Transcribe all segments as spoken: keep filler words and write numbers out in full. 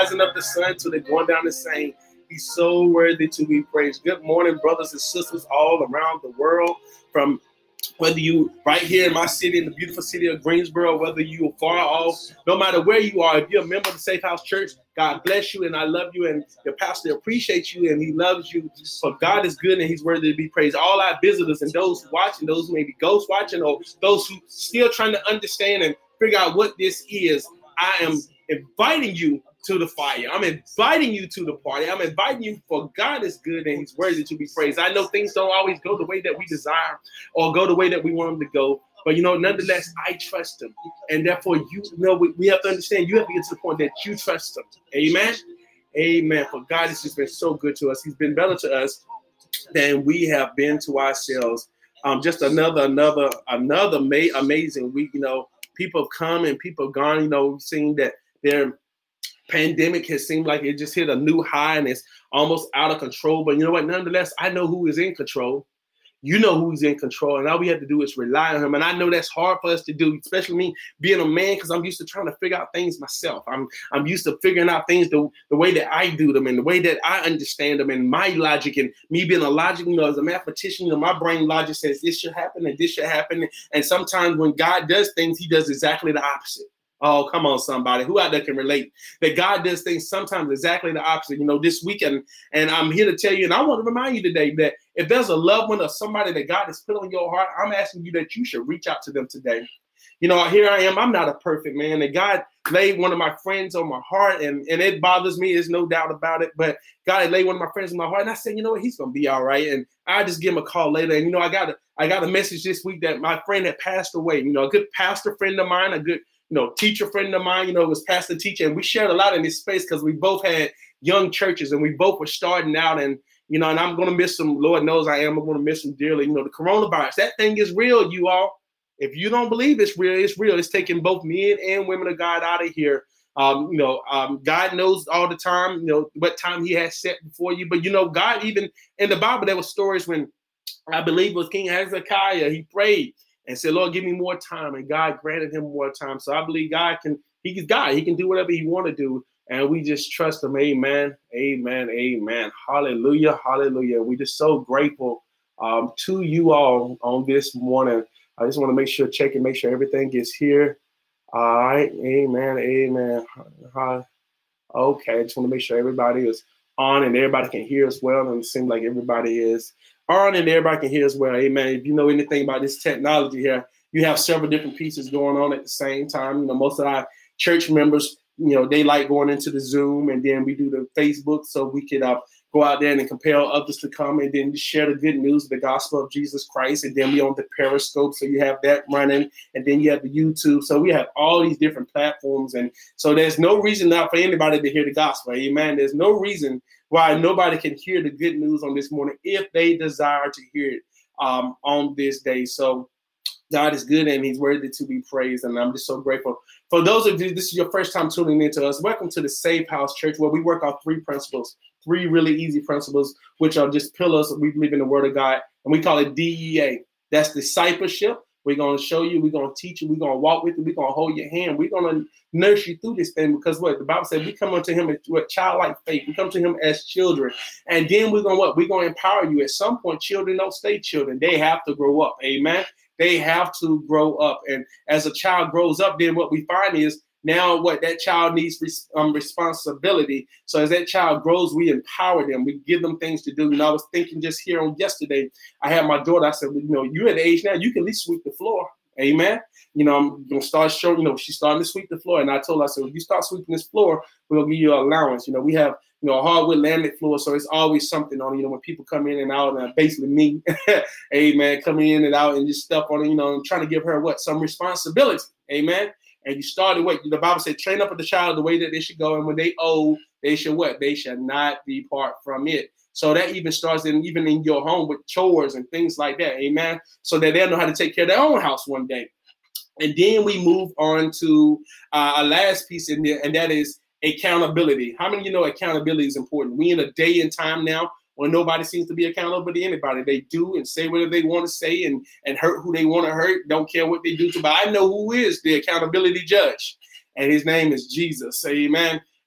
rising of the sun to the going down the same. He's so worthy to be praised. Good morning, brothers and sisters all around the world, from whether you right here in my city, in the beautiful city of Greensboro, whether you are far off, no matter where you are, if you're a member of the Safe House Church, God bless you and I love you, and your pastor appreciates you and he loves you. For God is good and he's worthy to be praised. All our visitors and those watching, those who may be ghost watching, or those who still trying to understand and figure out what this is, I am inviting you to the fire. I'm inviting you to the party. I'm inviting you, for God is good and he's worthy to be praised. I know things don't always go the way that we desire or go the way that we want them to go. But, you know, nonetheless, I trust him. And therefore, you, you know, we, we have to understand, you have to get to the point that you trust him. Amen. Amen. For God has just been so good to us. He's been better to us than we have been to ourselves. Um, just another, another, another ma- amazing week. You know, people have come and people have gone. You know, we've seen that they're pandemic has seemed like it just hit a new high and it's almost out of control. But you know what? Nonetheless, I know who is in control. You know who's in control. And all we have to do is rely on him. And I know that's hard for us to do, especially me being a man, because I'm used to trying to figure out things myself. I'm I'm used to figuring out things the, the way that I do them and the way that I understand them and my logic, and me being a logic, you know, as a mathematician, you know, my brain logic says this should happen and this should happen. And sometimes when God does things, he does exactly the opposite. Oh, come on, somebody who out there can relate that God does things sometimes exactly the opposite. You know, this weekend, and I'm here to tell you, and I want to remind you today that if there's a loved one or somebody that God has put on your heart, I'm asking you that you should reach out to them today. You know, here I am. I'm not a perfect man, and God laid one of my friends on my heart, and, and it bothers me. There's no doubt about it. But God had laid one of my friends on my heart, and I said, you know what, he's gonna be all right. And I just give him a call later. And you know, I got a I got a message this week that my friend had passed away. You know, a good pastor friend of mine, a good you know, teacher friend of mine, you know, was pastor teacher. And we shared a lot in this space because we both had young churches and we both were starting out. And, you know, and I'm going to miss them. Lord knows I am. I'm going to miss them dearly. You know, the coronavirus, that thing is real, you all. If you don't believe it's real, it's real. It's taking both men and women of God out of here. Um, you know, um, God knows all the time, you know, what time he has set before you. But, you know, God, even in the Bible, there were stories when I believe it was King Hezekiah, he prayed and said, Lord, give me more time. And God granted him more time. So I believe God can, he's God. He can do whatever he want to do. And we just trust him. Amen. Amen. Amen. Hallelujah. Hallelujah. We just so grateful um, to you all on this morning. I just want to make sure, check and make sure everything is here. All right. Amen. Amen. Okay. I just want to make sure everybody is on and everybody can hear as well. And it seems like everybody is on and everybody can hear as well. Amen. If you know anything about this technology here, you have several different pieces going on at the same time. You know, most of our church members, you know, they like going into the Zoom, and then we do the Facebook so we could uh, go out there and compel others to come and then share the good news of the gospel of Jesus Christ. And then we on the Periscope, so you have that running, and then you have the YouTube. So we have all these different platforms. And so there's no reason now for anybody to hear the gospel. Amen. There's no reason why nobody can hear the good news on this morning if they desire to hear it um, on this day. So God is good and he's worthy to be praised. And I'm just so grateful. For those of you, this is your first time tuning into us, welcome to the Safe House Church, where we work on three principles, three really easy principles, which are just pillars. We believe in the word of God, and we call it D E A. That's discipleship. We're going to show you, we're going to teach you, we're going to walk with you, we're going to hold your hand, we're going to nurse you through this thing, because what the Bible said, we come unto him with childlike faith. We come to him as children. And then we're going to what? We're going to empower you. At some point, children don't stay children. They have to grow up. Amen. They have to grow up. And as a child grows up, then what we find is now what that child needs res- um, responsibility. So as that child grows, we empower them. We give them things to do. And I was thinking just here on yesterday, I had my daughter, I said, well, you know, you're at the age now, you can at least sweep the floor. Amen. You know, I'm going to start showing, you know, she's starting to sweep the floor. And I told her, I said, if you start sweeping this floor, we're going to give you an allowance. You know, we have, you know, a hardwood laminate floor. So it's always something on it. You know, when people come in and out, and basically me, amen, coming in and out and just stuff on it, you know, and trying to give her what? Some responsibility. Amen. And you started what? The Bible said, train up the child the way that they should go. And when they old, they should what? They should not depart from it. So that even starts in even in your home with chores and things like that. Amen. So that they'll know how to take care of their own house one day. And then we move on to uh, our last piece in there, and that is accountability. How many of you know accountability is important? We in a day and time now when nobody seems to be accountable to anybody. They do and say whatever they want to say and, and hurt who they want to hurt. Don't care what they do to. But I know who is the accountability judge, and his name is Jesus. Amen.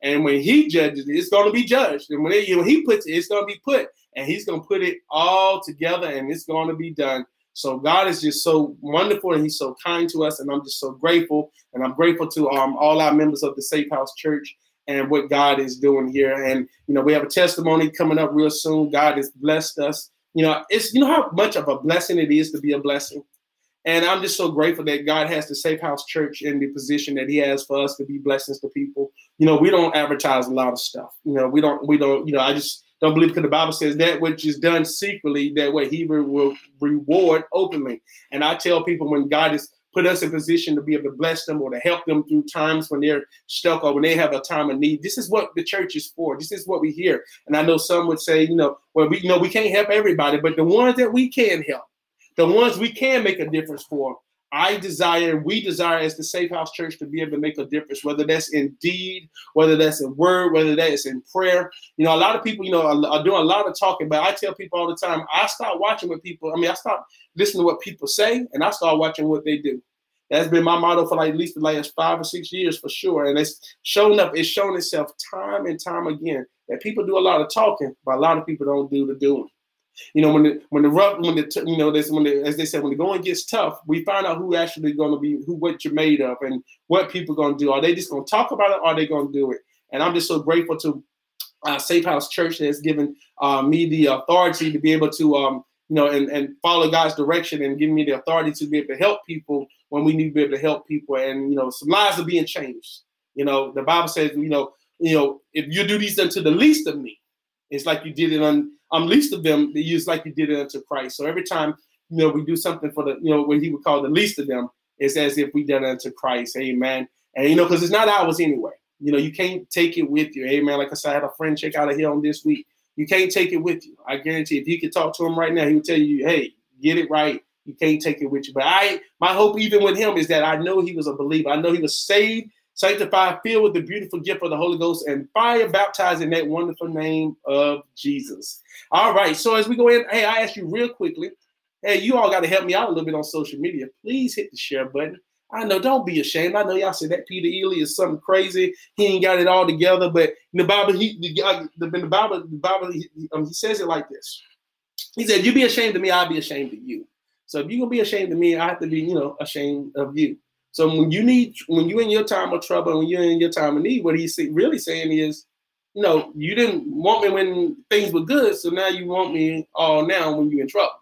And when he judges it, it's going to be judged. And when, it, when he puts it, it's going to be put. And he's going to put it all together, and it's going to be done. So God is just so wonderful, and he's so kind to us, and I'm just so grateful. And I'm grateful to um, all our members of the Safe House Church and what God is doing here. And, you know, we have a testimony coming up real soon. God has blessed us. You know, it's, you know how much of a blessing it is to be a blessing. And I'm just so grateful that God has the Safe House Church in the position that he has for us to be blessings to people. You know, we don't advertise a lot of stuff. You know, we don't, we don't, you know, I just don't believe, because the Bible says that which is done secretly, that way he will reward openly. And I tell people, when God has put us in position to be able to bless them or to help them through times when they're stuck or when they have a time of need, this is what the church is for. This is what we hear. And I know some would say, you know, well, we, you know, we can't help everybody, but the ones that we can help, the ones we can make a difference for, I desire, we desire as the Safe House Church to be able to make a difference, whether that's in deed, whether that's in word, whether that's in prayer. You know, a lot of people, you know, are, are doing a lot of talking, but I tell people all the time, I start watching what people, I mean, I start listening to what people say, and I start watching what they do. That's been my motto for like at least the last five or six years for sure. And it's shown up, it's shown itself time and time again that people do a lot of talking, but a lot of people don't do the doing. You know, when the when the rough when the you know this when the, as they said, when the going gets tough, we find out who actually going to be, who what you're made of, and what people going to do. Are they just going to talk about it, or are they going to do it? And I'm just so grateful to uh, Safe House Church that has given uh, me the authority to be able to um you know and and follow God's direction, and giving me the authority to be able to help people when we need to be able to help people. And you know, some lives are being changed. You know, the Bible says, you know, you know, if you do these unto the least of me, it's like you did it on um, least of them. It's like you did it unto Christ. So every time, you know, we do something for the, you know, what he would call the least of them, it's as if we done it unto Christ. Amen. And, you know, because it's not ours anyway. You know, you can't take it with you. Amen. Like I said, I had a friend check out of here on this week. You can't take it with you. I guarantee if you could talk to him right now, he would tell you, hey, get it right. You can't take it with you. But I, my hope even with him is that I know he was a believer. I know he was saved, sanctified, filled with the beautiful gift of the Holy Ghost, and fire baptized in that wonderful name of Jesus. All right. So as we go in, hey, I ask you real quickly, hey, you all got to help me out a little bit on social media. Please hit the share button. I know, don't be ashamed. I know y'all say that Peter Ely is something crazy. He ain't got it all together, but in the Bible, he, the, the, the Bible, the Bible, he, um, he says it like this. He said, "You be ashamed of me, I'll be ashamed of you." So if you're gonna be ashamed of me, I have to be, you know, ashamed of you. So when you need, when you're in your time of trouble, when you're in your time of need, what he's really saying is, you know, you didn't want me when things were good, so now you want me all now when you're in trouble.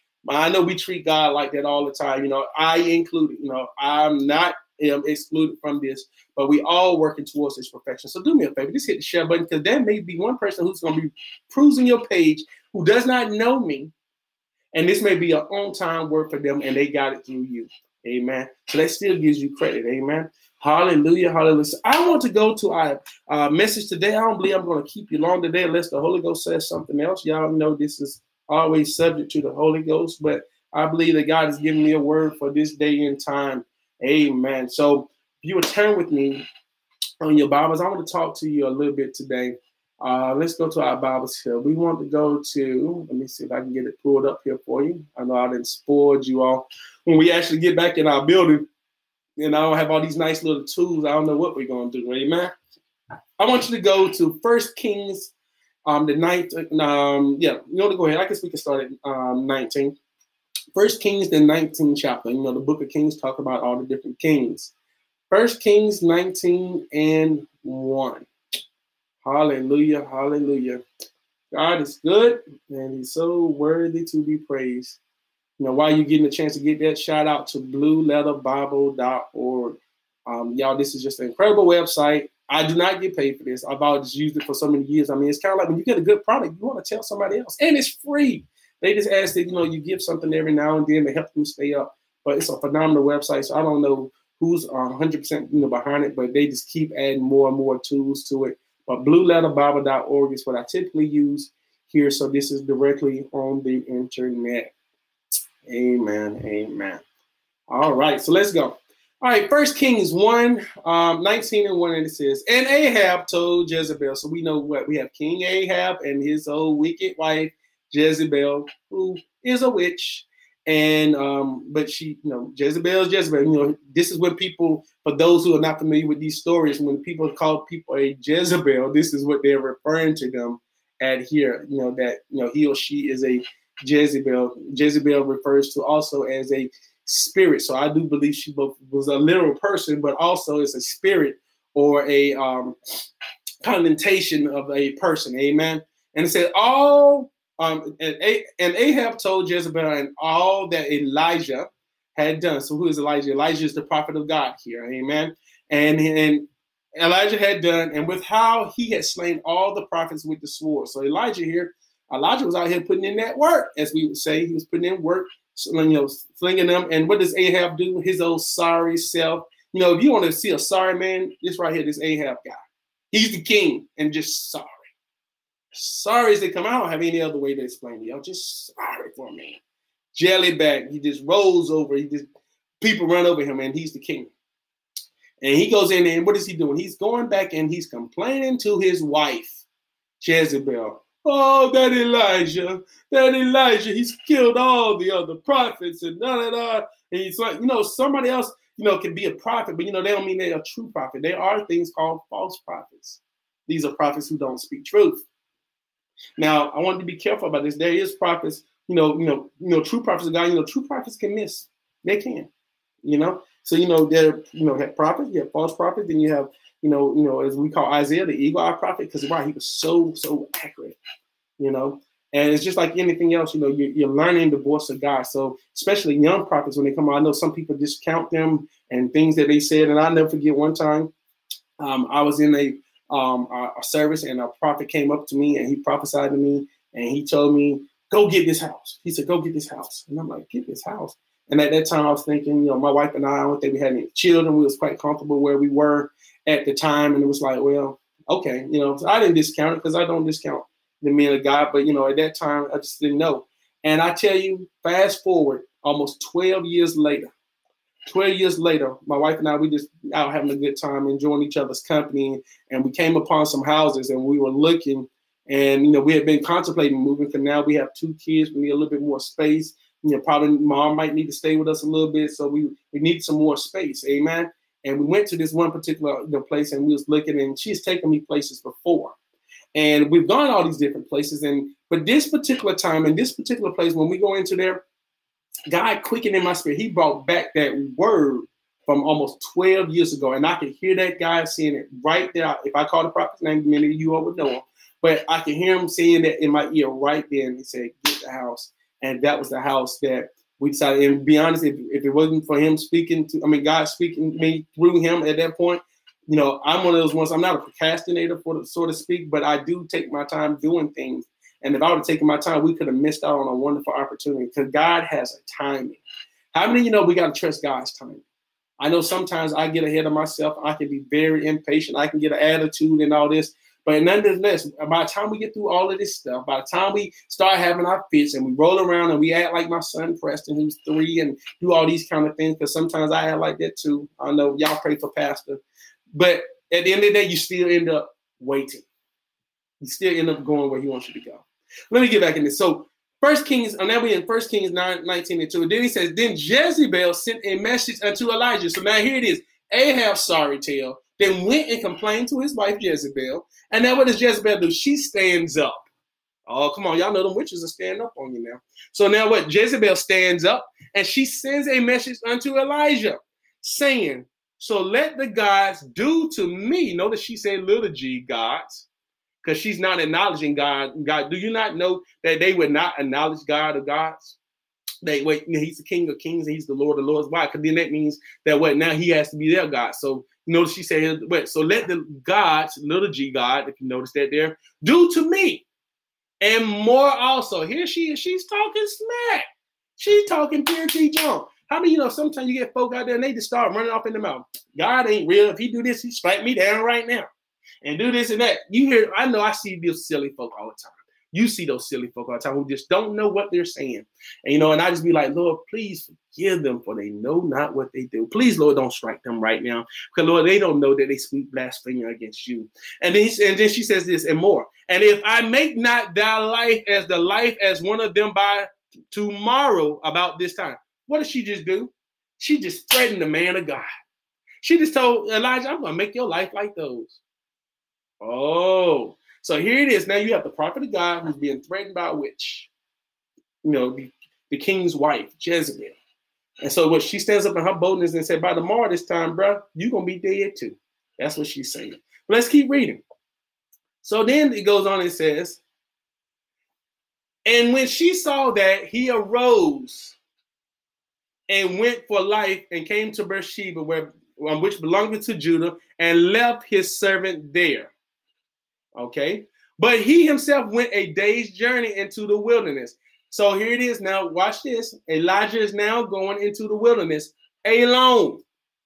I know we treat God like that all the time. You know, I included, you know, I'm not um, excluded from this, but we all working towards this perfection. So do me a favor, just hit the share button, because there may be one person who's going to be cruising your page who does not know me, and this may be an on-time word for them, and they got it through you. Amen. So that still gives you credit. Amen. Hallelujah. Hallelujah. So I want to go to our uh, message today. I don't believe I'm going to keep you long today unless the Holy Ghost says something else. Y'all know this is always subject to the Holy Ghost, but I believe that God has given me a word for this day and time. Amen. So if you would turn with me on your Bibles, I want to talk to you a little bit today. Uh, let's go to our Bibles here. We want to go to, let me see if I can get it pulled up here for you. I know I didn't spoil you all. When we actually get back in our building, and I don't have all these nice little tools, I don't know what we're going to do. Amen. I want you to go to First Kings Um, the ninth, um, yeah, you know, to go ahead. I guess we can start at um, nineteen. First Kings, the nineteenth chapter. You know, the book of Kings talk about all the different kings. First Kings nineteen and one. Hallelujah, hallelujah. God is good, and he's so worthy to be praised. You know, while you're getting a chance to get that, shout out to blue letter bible dot org. Um, y'all, this is just an incredible website. I do not get paid for this. I've always used it for so many years. I mean, it's kind of like when you get a good product, you want to tell somebody else, and it's free. They just ask that, you know, you give something every now and then to help them stay up. But it's a phenomenal website, so I don't know who's one hundred percent you know, behind it, but they just keep adding more and more tools to it. But blue letter bible dot org is what I typically use here, so this is directly on the internet. Amen, amen. All right, so let's go. All right, First Kings one, um, nineteen and one, and it says, "And Ahab told Jezebel," so we know what, we have King Ahab and his old wicked wife, Jezebel, who is a witch, And um, but she, you know, Jezebel is Jezebel. You know, this is when people, for those who are not familiar with these stories, when people call people a Jezebel, this is what they're referring to them at here. You know, that, you know, he or she is a Jezebel. Jezebel refers to also as a spirit. So I do believe she both was a literal person, but also is a spirit or a um, connotation of a person. Amen. And it said all. Um, and, and Ahab told Jezebel and all that Elijah had done. So who is Elijah? Elijah is the prophet of God here. Amen. And, and Elijah had done, and with how he had slain all the prophets with the sword. So Elijah here, Elijah was out here putting in that work, as we would say. He was putting in work, you know, flinging them. And what does Ahab do? His old sorry self. You know, if you want to see a sorry man, this right here, this Ahab guy. He's the king and just sorry. Sorry as they come. I don't have any other way to explain it. Y'all just sorry for me. Jelly back. He just rolls over. He just people run over him, and he's the king. And he goes in there, and what is he doing? He's going back and he's complaining to his wife, Jezebel. Oh, that Elijah, that Elijah, he's killed all the other prophets and da da da. And he's like, you know, somebody else, you know, can be a prophet, but you know, they don't mean they're a true prophet. There are things called false prophets. These are prophets who don't speak truth. Now, I want to be careful about this. There is prophets, you know, you know, you know, true prophets of God. You know, true prophets can miss. They can, you know. So you know, there, you know, have prophets, you have false prophets, then you have, you know, you know, as we call Isaiah, the eagle-eye prophet, because wow, he was so so accurate, you know. And it's just like anything else, you know, you're, you're learning the voice of God. So especially young prophets when they come out, I know some people discount them and things that they said. And I'll never forget one time, um, I was in a Um, a, a service, and a prophet came up to me and he prophesied to me, and he told me, go get this house. He said, go get this house. And I'm like, get this house. And at that time I was thinking, you know, my wife and I, I don't think we had any children. We was quite comfortable where we were at the time. And it was like, well, okay. You know, so I didn't discount it because I don't discount the men of God. But, you know, at that time I just didn't know. And I tell you, fast forward almost twelve years later, twelve years later, my wife and I, we just out having a good time, enjoying each other's company. And we came upon some houses and we were looking, and, you know, we had been contemplating moving, because now we have two kids. We need a little bit more space. You know, probably mom might need to stay with us a little bit. So we, we need some more space. Amen. And we went to this one particular, you know, place, and we was looking, and she's taken me places before. And we've gone all these different places. And but this particular time, in this particular place, when we go into there, God quickened in my spirit. He brought back that word from almost twelve years ago. And I could hear that guy saying it right there. If I call the prophet's name, many of you all would know him. But I could hear him saying that in my ear right there. And he said, get the house. And that was the house that we decided. And to be honest, if, if it wasn't for him speaking to, I mean, God speaking to me through him at that point, you know, I'm one of those ones, I'm not a procrastinator, for the, so to speak, but I do take my time doing things. And if I would have taken my time, we could have missed out on a wonderful opportunity, because God has a timing. How many of you know we got to trust God's timing? I know sometimes I get ahead of myself. I can be very impatient. I can get an attitude and all this. But nonetheless, by the time we get through all of this stuff, by the time we start having our fits and we roll around and we act like my son Preston, who's three, and do all these kind of things, because sometimes I act like that too. I know y'all pray for Pastor. But at the end of the day, you still end up waiting. You still end up going where he wants you to go. Let me get back in this. So First Kings, and now we're in First Kings nine, nineteen and two. And then he says, then Jezebel sent a message unto Elijah. So now here it is. Ahab's sorry tale. Then went and complained to his wife Jezebel. And now what does Jezebel do? She stands up. Oh, come on. Y'all know them witches are standing up on you now. So now what? Jezebel stands up and she sends a message unto Elijah saying, so let the gods do to me. Notice she said little g gods, because she's not acknowledging God. God, do you not know that they would not acknowledge God of gods? They wait, you know, he's the King of Kings and he's the Lord of Lords. Why? Because then that means that what now he has to be their God. So you notice she said, wait, so let the gods, little g God, if you notice that there, do to me. And more also. Here she is, she's talking smack. She's talking pure T junk. How many, you know, sometimes you get folk out there and they just start running off in the mouth. God ain't real. If he do this, he strike me down right now. And do this and that. You hear, I know I see these silly folk all the time. You see those silly folk all the time who just don't know what they're saying. And, you know, and I just be like, Lord, please forgive them, for they know not what they do. Please, Lord, don't strike them right now. Because, Lord, they don't know that they speak blasphemy against you. And then, and then she says this and more. And if I make not thy life as the life as one of them by tomorrow about this time. What did she just do? She just threatened the man of God. She just told Elijah, I'm going to make your life like those. Oh, so here it is. Now you have the prophet of God who's being threatened by a witch. You know, the, the king's wife, Jezebel. And so what she stands up in her boldness and said, by tomorrow this time, bro, you're going to be dead too. That's what she's saying. But let's keep reading. So then it goes on and says, and when she saw that, he arose and went for life and came to Beersheba, where, which belonged to Judah, and left his servant there. Okay. But he himself went a day's journey into the wilderness. So here it is now. Watch this. Elijah is now going into the wilderness alone.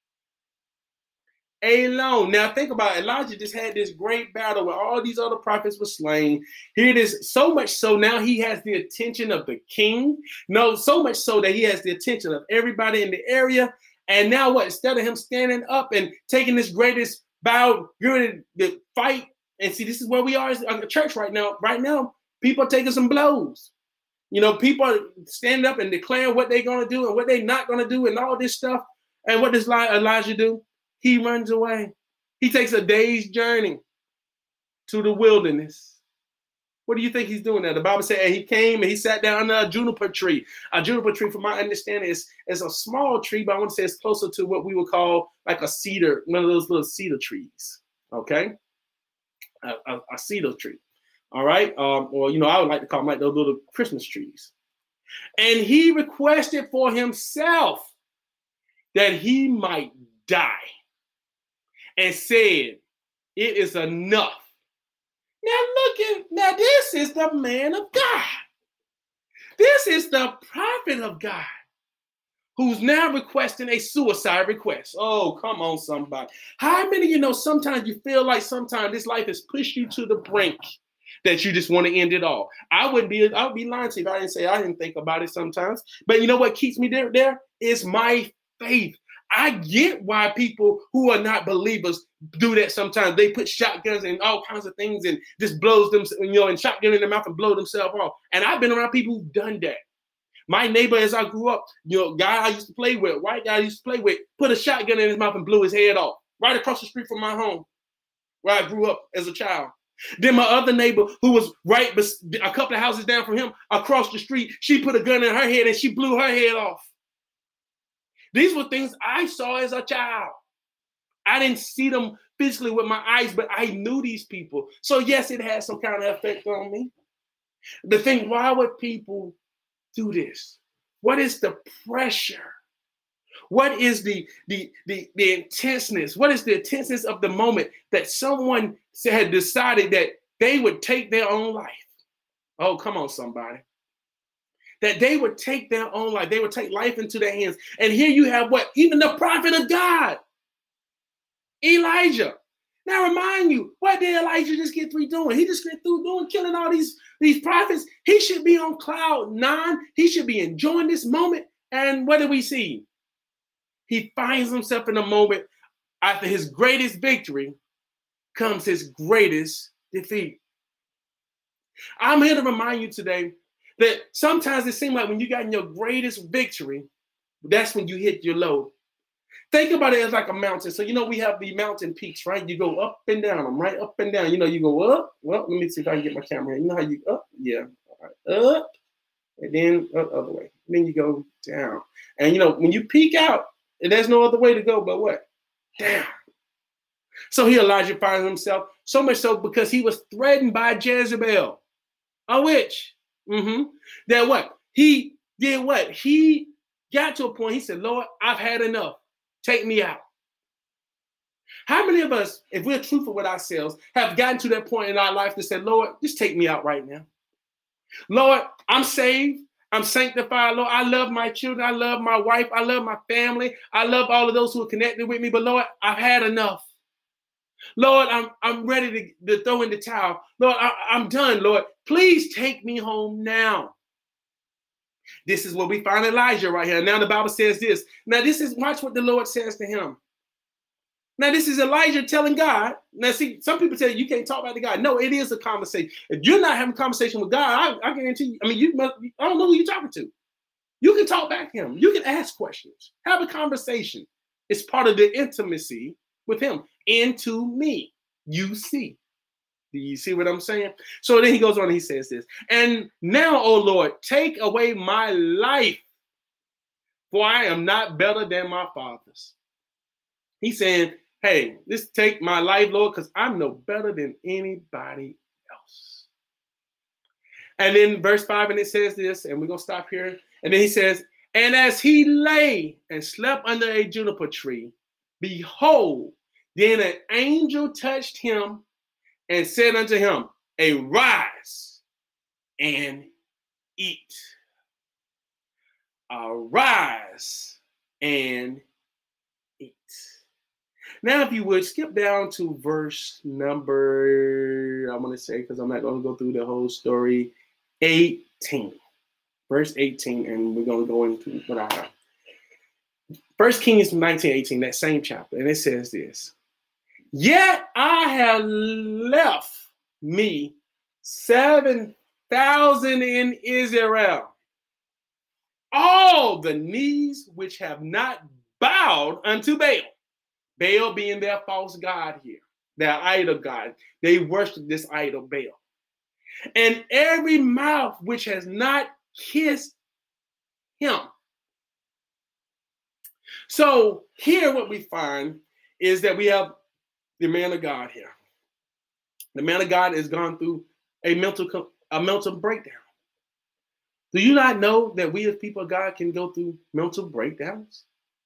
Alone. Now think about it. Elijah just had this great battle where all these other prophets were slain. Here it is, so much so now he has the attention of the king. No, so much so that he has the attention of everybody in the area. And now what? Instead of him standing up and taking this greatest bow, you're the fight. And see, this is where we are as a church right now. Right now, people are taking some blows. You know, people are standing up and declaring what they're going to do and what they're not going to do and all this stuff. And what does Elijah do? He runs away. He takes a day's journey to the wilderness. What do you think he's doing there? The Bible said, and he came and he sat down under a juniper tree. A juniper tree, from my understanding, is, is a small tree, but I want to say it's closer to what we would call like a cedar, one of those little cedar trees. Okay? A, a, a cedar tree. All right? Um, or, you know, I would like to call them like those little Christmas trees. And he requested for himself that he might die. And said, it is enough. Now look at, now this is the man of God. This is the prophet of God who's now requesting a suicide request. Oh, come on, somebody. How many of you know sometimes you feel like sometimes this life has pushed you to the brink that you just want to end it all? I wouldn't be, I would be lying to you if I didn't say I didn't think about it sometimes. But you know what keeps me there? There is my faith. I get why people who are not believers do that sometimes. They put shotguns and all kinds of things and just blows them, you know, and shotgun in their mouth and blow themselves off. And I've been around people who've done that. My neighbor, as I grew up, you know, guy I used to play with, white guy I used to play with, put a shotgun in his mouth and blew his head off right across the street from my home where I grew up as a child. Then my other neighbor, who was right a couple of houses down from him across the street, she put a gun in her head and she blew her head off. These were things I saw as a child. I didn't see them physically with my eyes, but I knew these people. So yes, it had some kind of effect on me. The thing, why would people do this? What is the pressure? What is the, the, the, the intenseness? What is the intenseness of the moment that someone had decided that they would take their own life? Oh, come on, somebody. That they would take their own life. They would take life into their hands. And here you have what? Even the prophet of God, Elijah. Now remind you, what did Elijah just get through doing? He just get through doing, killing all these, these prophets. He should be on cloud nine. He should be enjoying this moment. And what do we see? He finds himself in a moment after his greatest victory comes his greatest defeat. I'm here to remind you today that sometimes it seems like when you got in your greatest victory, that's when you hit your low. Think about it as like a mountain. So, you know, we have the mountain peaks, right? You go up and down them, right? Up and down. You know, you go up. Well, let me see if I can get my camera here. You know how you up? Yeah. All right. Up. And then up the other way. And then you go down. And, you know, when you peak out, there's no other way to go but what? Down. So here Elijah finds himself, so much so because he was threatened by Jezebel, a witch. Mm-hmm. That what? He did what? He got to a point, he said, Lord, I've had enough. Take me out. How many of us, if we're truthful with ourselves, have gotten to that point in our life to say, Lord, just take me out right now. Lord, I'm saved. I'm sanctified. Lord, I love my children. I love my wife. I love my family. I love all of those who are connected with me. But Lord, I've had enough. Lord, I'm, I'm ready to, to throw in the towel. Lord, I, I'm done, Lord. Please take me home now. This is what we find Elijah right here. Now the Bible says this. Now this is, watch what the Lord says to him. Now, this is Elijah telling God. Now, see, some people say you can't talk about to God. No, it is a conversation. If you're not having a conversation with God, I, I guarantee you, I mean, you must, I don't know who you're talking to. You can talk back to him. You can ask questions. Have a conversation. It's part of the intimacy with him. Into me, you see. Do you see what I'm saying? So then he goes on and he says this. And now, O Lord, take away my life, for I am not better than my fathers. He's saying, hey, let's take my life, Lord, because I'm no better than anybody else. And then verse five, and it says this, and we're going to stop here. And then he says, and as he lay and slept under a juniper tree, behold, then an angel touched him and said unto him, arise and eat. Arise and eat. Now, if you would skip down to verse number, I'm going to say, because I'm not going to go through the whole story, eighteen. Verse eighteen, and we're going to go into what I have. First Kings nineteen eighteen, that same chapter, and it says this. Yet I have left me seven thousand in Israel, all the knees which have not bowed unto Baal. Baal being their false god here, their idol god. They worship this idol Baal. And every mouth which has not kissed him. So here what we find is that we have the man of God here. The man of God has gone through a mental, a mental breakdown. Do you not know that we as people of God can go through mental breakdowns?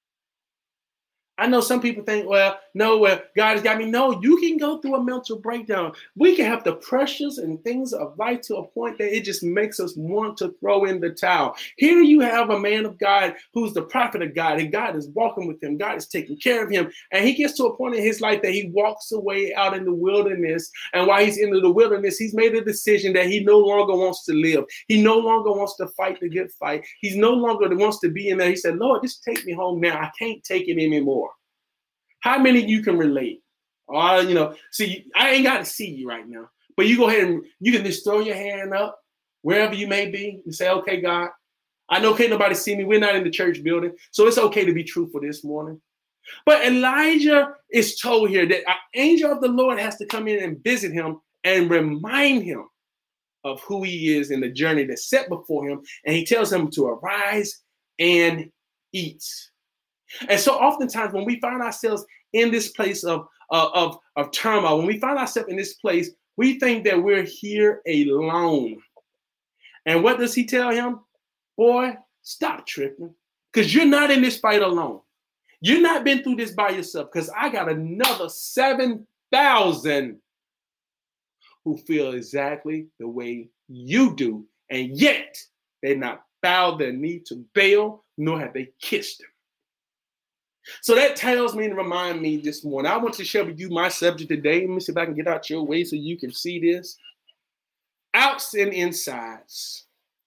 I know some people think, well, no, well, God has got me. No, you can go through a mental breakdown. We can have the pressures and things of life to a point that it just makes us want to throw in the towel. Here you have a man of God who's the prophet of God, and God is walking with him. God is taking care of him. And he gets to a point in his life that he walks away out in the wilderness. And while he's in the wilderness, he's made a decision that he no longer wants to live. He no longer wants to fight the good fight. He's no longer wants to be in there. He said, Lord, just take me home now. I can't take it anymore. How many of you can relate? Oh, you know, see, I ain't got to see you right now, but you go ahead and you can just throw your hand up wherever you may be and say, okay, God, I know can't nobody see me. We're not in the church building, so it's okay to be truthful this morning. But Elijah is told here that an angel of the Lord has to come in and visit him and remind him of who he is in the journey that's set before him. And he tells him to arise and eat. And so oftentimes when we find ourselves in this place of, uh, of, of turmoil, when we find ourselves in this place, we think that we're here alone. And what does he tell him? Boy, stop tripping, because you're not in this fight alone. You've not been through this by yourself, because I got another seven thousand who feel exactly the way you do, and yet they not bowed their knee to Baal, nor have they kissed him. So that tells me to remind me this morning. I want to share with you my subject today. Let me see if I can get out your way so you can see this. Outs and insides.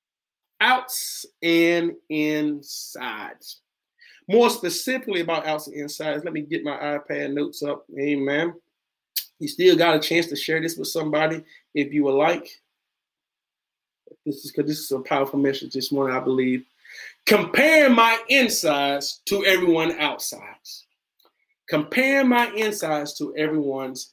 Outs and insides. More specifically about outs and insides, let me get my iPad notes up. Amen. You still got a chance to share this with somebody if you would like. This is because this is a powerful message this morning, I believe. Comparing my insides to everyone outsides. Comparing my insides to everyone's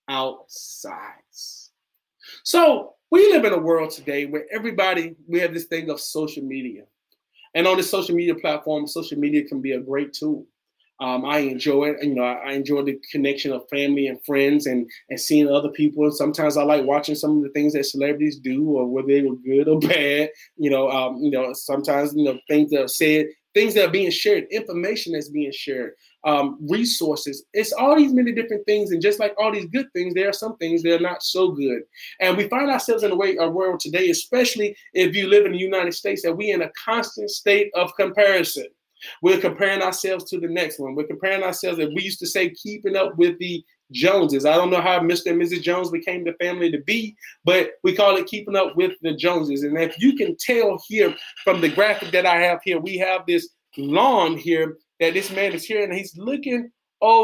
outsides. So we live in a world today where everybody, we have this thing of social media. And on this social media platform, social media can be a great tool. Um, I enjoy it. You know, I, I enjoy the connection of family and friends and, and seeing other people. And sometimes I like watching some of the things that celebrities do, or whether they were good or bad. You know, um, you know, sometimes, you know, things that are said, things that are being shared, information that's being shared, um, resources. It's all these many different things. And just like all these good things, there are some things that are not so good. And we find ourselves in a way, a world today, especially if you live in the United States, that we in a constant state of comparison. We're comparing ourselves to the next one. We're comparing ourselves, as we used to say, keeping up with the Joneses. I don't know how Mister and Missus Jones became the family to be, but we call it keeping up with the Joneses. And if you can tell here from the graphic that I have here, we have this lawn here that this man is here, and he's looking over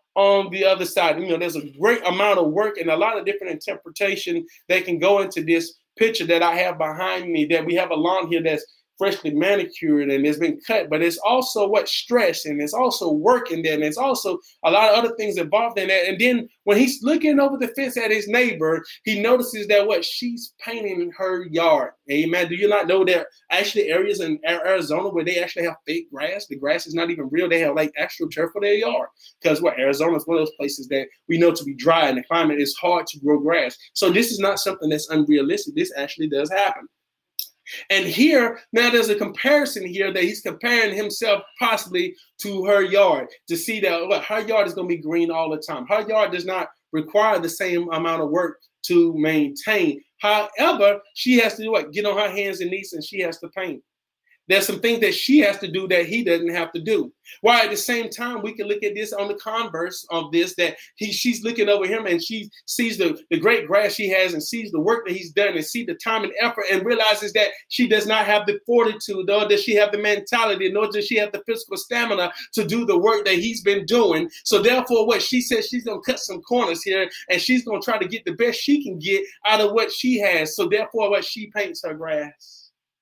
on the other side. You know, there's a great amount of work and a lot of different interpretation that can go into this picture that I have behind me, that we have a lawn here that's freshly manicured and it's been cut, but it's also what stress, and it's also work in there, and it's also a lot of other things involved in that. And then when he's looking over the fence at his neighbor, he notices that what she's painting her yard. Amen. Do you not know there are actually areas in Arizona where they actually have fake grass? The grass is not even real. They have like actual turf for their yard, because what Arizona is one of those places that we know to be dry, and the climate is hard to grow grass. So this is not something that's unrealistic. This actually does happen. And here, now there's a comparison here that he's comparing himself possibly to her yard, to see that what her yard is going to be green all the time. Her yard does not require the same amount of work to maintain. However, she has to do what? Get on her hands and knees, and she has to paint. There's some things that she has to do that he doesn't have to do. While at the same time, we can look at this on the converse of this, that he she's looking over him and she sees the, the great grass she has and sees the work that he's done and see the time and effort and realizes that she does not have the fortitude, nor does she have the mentality, nor does she have the physical stamina to do the work that he's been doing. So therefore, what she says, she's going to cut some corners here and she's going to try to get the best she can get out of what she has. So therefore, what she paints her grass.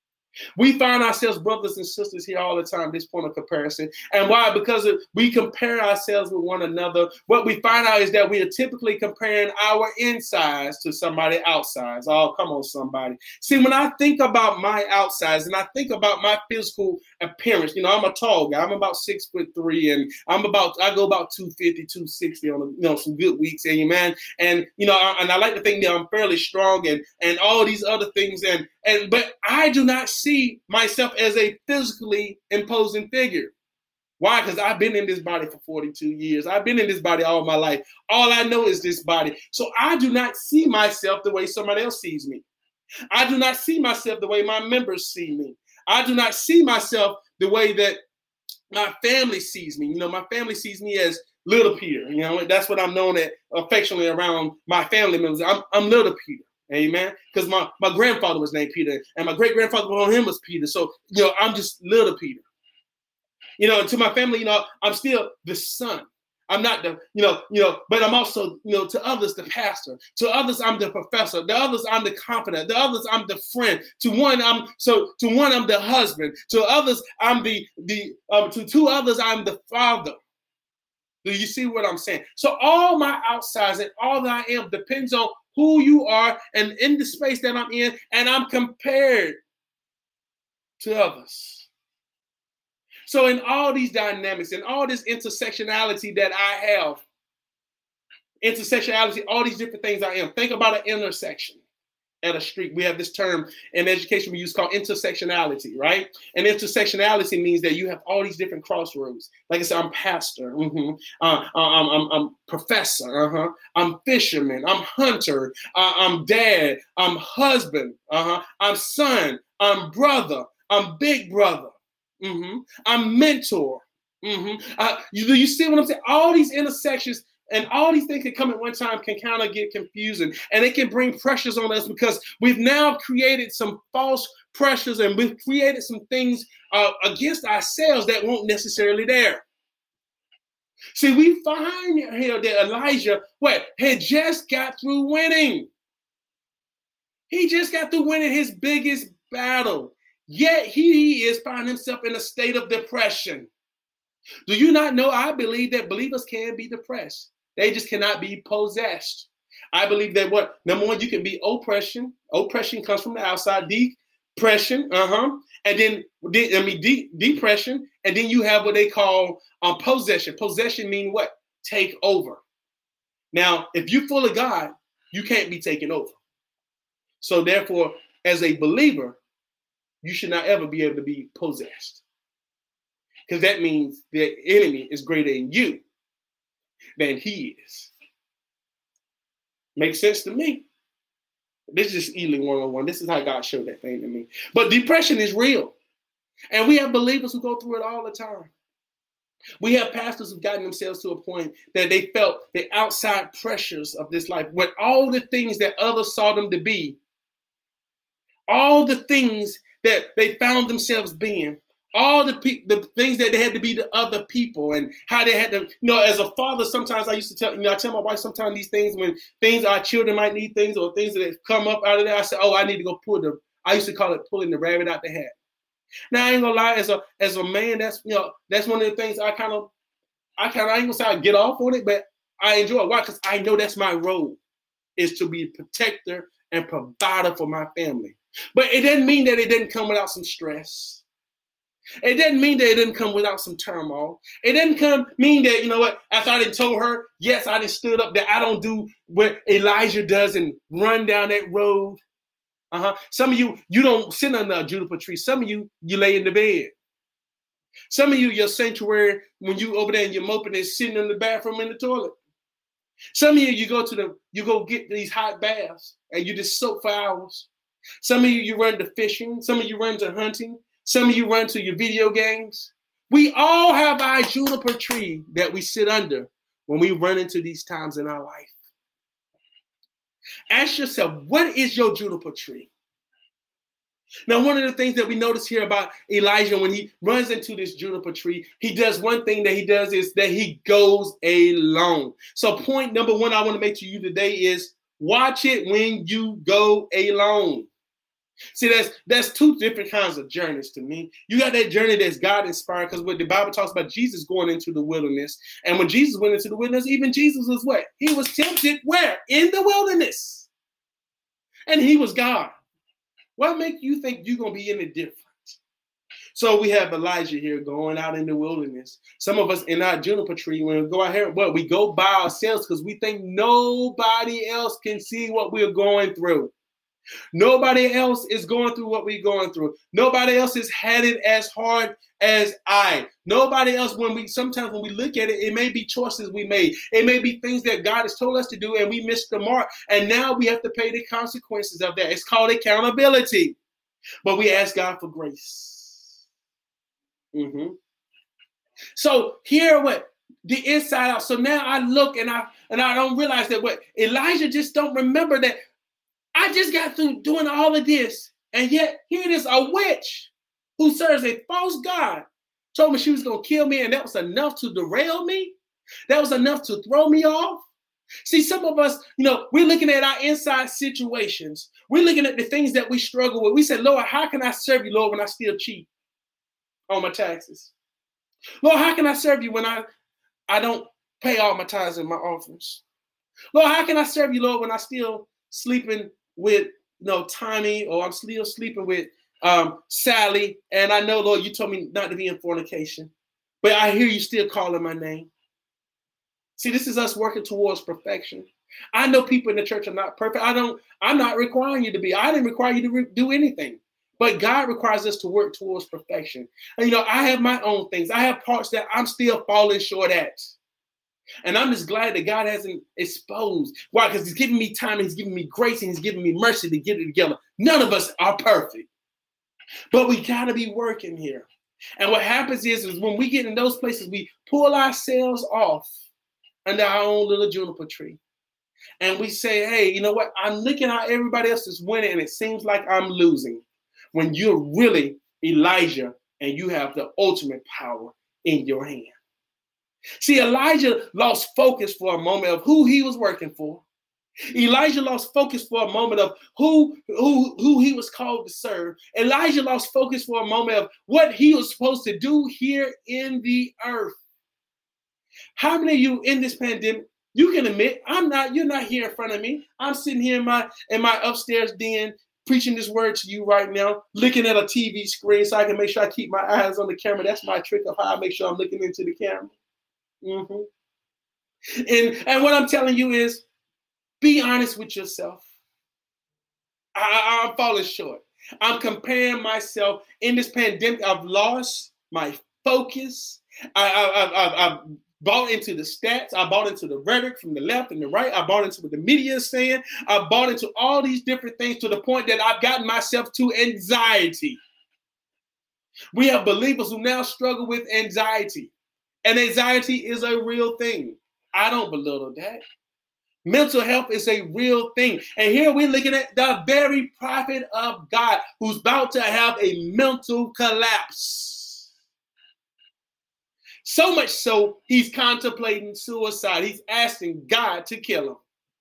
We find ourselves, brothers and sisters, here all the time, this point of comparison. And why? Because of, we compare ourselves with one another. What we find out is that we are typically comparing our insides to somebody outsides. Oh, come on, somebody. See, when I think about my outsides and I think about my physical appearance, you know, I'm a tall guy. I'm about six foot three, and I'm about, I go about two fifty, two sixty on, you know, some good weeks. Amen. And, you know, I, and I like to think that I'm fairly strong and, and all these other things. And, and, but I do not see see myself as a physically imposing figure. Why? Because I've been in this body for forty-two years. I've been in this body all my life. All I know is this body. So I do not see myself the way somebody else sees me. I do not see myself the way my members see me. I do not see myself the way that my family sees me. You know, my family sees me as Little Peter. You know, that's what I'm known at affectionately around my family members. I'm, I'm Little Peter. Amen. Because my, my grandfather was named Peter, and my great grandfather before him was Peter. So, you know, I'm just Little Peter. You know, and to my family, you know, I'm still the son. I'm not the, you know, you know, but I'm also, you know, to others, the pastor. To others, I'm the professor. To others, I'm the confidant. To others, I'm the friend. To one, I'm so to one, I'm the husband. To others, I'm the the um, to two others, I'm the father. Do you see what I'm saying? So all my outsides and all that I am depends on who you are and in the space that I'm in, and I'm compared to others. So in all these dynamics and all this intersectionality that I have, intersectionality, all these different things I am, think about an intersection at a street. We have this term in education we use called intersectionality, right? And intersectionality means that you have all these different crossroads. Like I said, I'm pastor, mm-hmm. uh, I'm, I'm, I'm professor, uh-huh. I'm fisherman, I'm hunter, uh, I'm dad, I'm husband, uh-huh. I'm son, I'm brother, I'm big brother, mm-hmm. I'm mentor. Mm-hmm. Uh, you, you see what I'm saying? All these intersections and all these things that come at one time can kind of get confusing, and it can bring pressures on us because we've now created some false pressures and we've created some things uh, against ourselves that weren't necessarily there. See, we find here that Elijah, what, had just got through winning. He just got through winning his biggest battle. Yet he is finding himself in a state of depression. Do you not know? I believe that believers can be depressed. They just cannot be possessed. I believe that what, number one, you can be oppression. Oppression comes from the outside. Depression, uh-huh. And then, I mean, de- depression. And then you have what they call um, possession. Possession means what? Take over. Now, if you're full of God, you can't be taken over. So therefore, as a believer, you should not ever be able to be possessed. Because that means the enemy is greater in you than he is. Makes sense to me. This is just Ealing one oh one. This is how God showed that thing to me. But depression is real. And we have believers who go through it all the time. We have pastors who've gotten themselves to a point that they felt the outside pressures of this life, with all the things that others saw them to be, all the things that they found themselves being, all the pe- the things that they had to be to other people and how they had to, you know, as a father, sometimes I used to tell, you know, I tell my wife sometimes these things when things our children might need things or things that come up out of there, I say, oh, I need to go pull the, I used to call it pulling the rabbit out the hat. Now I ain't gonna lie, as a as a man, that's, you know, that's one of the things I kind of, I kind of, I ain't gonna say I get off on it, but I enjoy it. Why? Because I know that's my role, is to be a protector and provider for my family. But it doesn't mean that it didn't come without some stress. It doesn't mean that it didn't come without some turmoil. It didn't come mean that, you know what, after I didn't told her, yes, I didn't stood up, that I don't do what Elijah does and run down that road. Uh-huh. Some of you, you don't sit under a juniper tree. Some of you, you lay in the bed. Some of you, your sanctuary, when you over there and you're moping, is sitting in the bathroom in the toilet. Some of you, you go to the, you go get these hot baths and you just soak for hours. Some of you, you run to fishing. Some of you run to hunting. Some of you run to your video games. We all have our juniper tree that we sit under when we run into these times in our life. Ask yourself, what is your juniper tree? Now, one of the things that we notice here about Elijah, when he runs into this juniper tree, he does one thing that he does is that he goes alone. So point number one I want to make to you today is watch it when you go alone. See, that's that's two different kinds of journeys to me. You got that journey that's God inspired, because what the Bible talks about Jesus going into the wilderness. And when Jesus went into the wilderness, even Jesus was what? He was tempted where? In the wilderness. And he was God. What makes you think you're going to be any different? So we have Elijah here going out in the wilderness. Some of us in our juniper tree, when we go out here, what? We go by ourselves because we think nobody else can see what we're going through. Nobody else is going through what we're going through. Nobody else has had it as hard as I. Nobody else, when we sometimes when we look at it, it may be choices we made. It may be things that God has told us to do and we missed the mark. And now we have to pay the consequences of that. It's called accountability. But we ask God for grace. Mm-hmm. So here what? The inside out. So now I look and I and I don't realize that what Elijah just don't remember that I just got through doing all of this, and yet here it is, a witch who serves a false god told me she was going to kill me, and that was enough to derail me. That was enough to throw me off. See, some of us, you know, we're looking at our inside situations. We're looking at the things that we struggle with. We said, Lord, how can I serve you, Lord, when I still cheat on my taxes? Lord, how can I serve you when I, I don't pay all my tithes and my offerings? Lord, how can I serve you, Lord, when I still sleeping with, you know, Tommy, or I'm still sleeping with um, Sally, and I know, Lord, you told me not to be in fornication, but I hear you still calling my name. See, this is us working towards perfection. I know people in the church are not perfect. I don't, I'm not requiring you to be. I didn't require you to re- do anything, but God requires us to work towards perfection. And, you know, I have my own things. I have parts that I'm still falling short at. And I'm just glad that God hasn't exposed. Why? Because he's giving me time, and he's giving me grace, and he's giving me mercy to get it together. None of us are perfect. But we got to be working here. And what happens is, is when we get in those places, we pull ourselves off under our own little juniper tree. And we say, hey, you know what? I'm looking how everybody else is winning, and it seems like I'm losing. When you're really Elijah, and you have the ultimate power in your hand. See, Elijah lost focus for a moment of who he was working for. Elijah lost focus for a moment of who, who, who he was called to serve. Elijah lost focus for a moment of what he was supposed to do here in the earth. How many of you in this pandemic, you can admit, I'm not, you're not here in front of me. I'm sitting here in my, in my upstairs den, preaching this word to you right now, looking at a T V screen so I can make sure I keep my eyes on the camera. That's my trick of how I make sure I'm looking into the camera. Mm-hmm. And, and what I'm telling you is, be honest with yourself. I, I'm falling short. I'm comparing myself in this pandemic. I've lost my focus. I, I, I, I've bought into the stats. I bought into the rhetoric from the left and the right. I bought into what the media is saying. I bought into all these different things to the point that I've gotten myself to anxiety. We have believers who now struggle with anxiety. And anxiety is a real thing. I don't belittle that. Mental health is a real thing. And here we're looking at the very prophet of God who's about to have a mental collapse. So much so, he's contemplating suicide. He's asking God to kill him.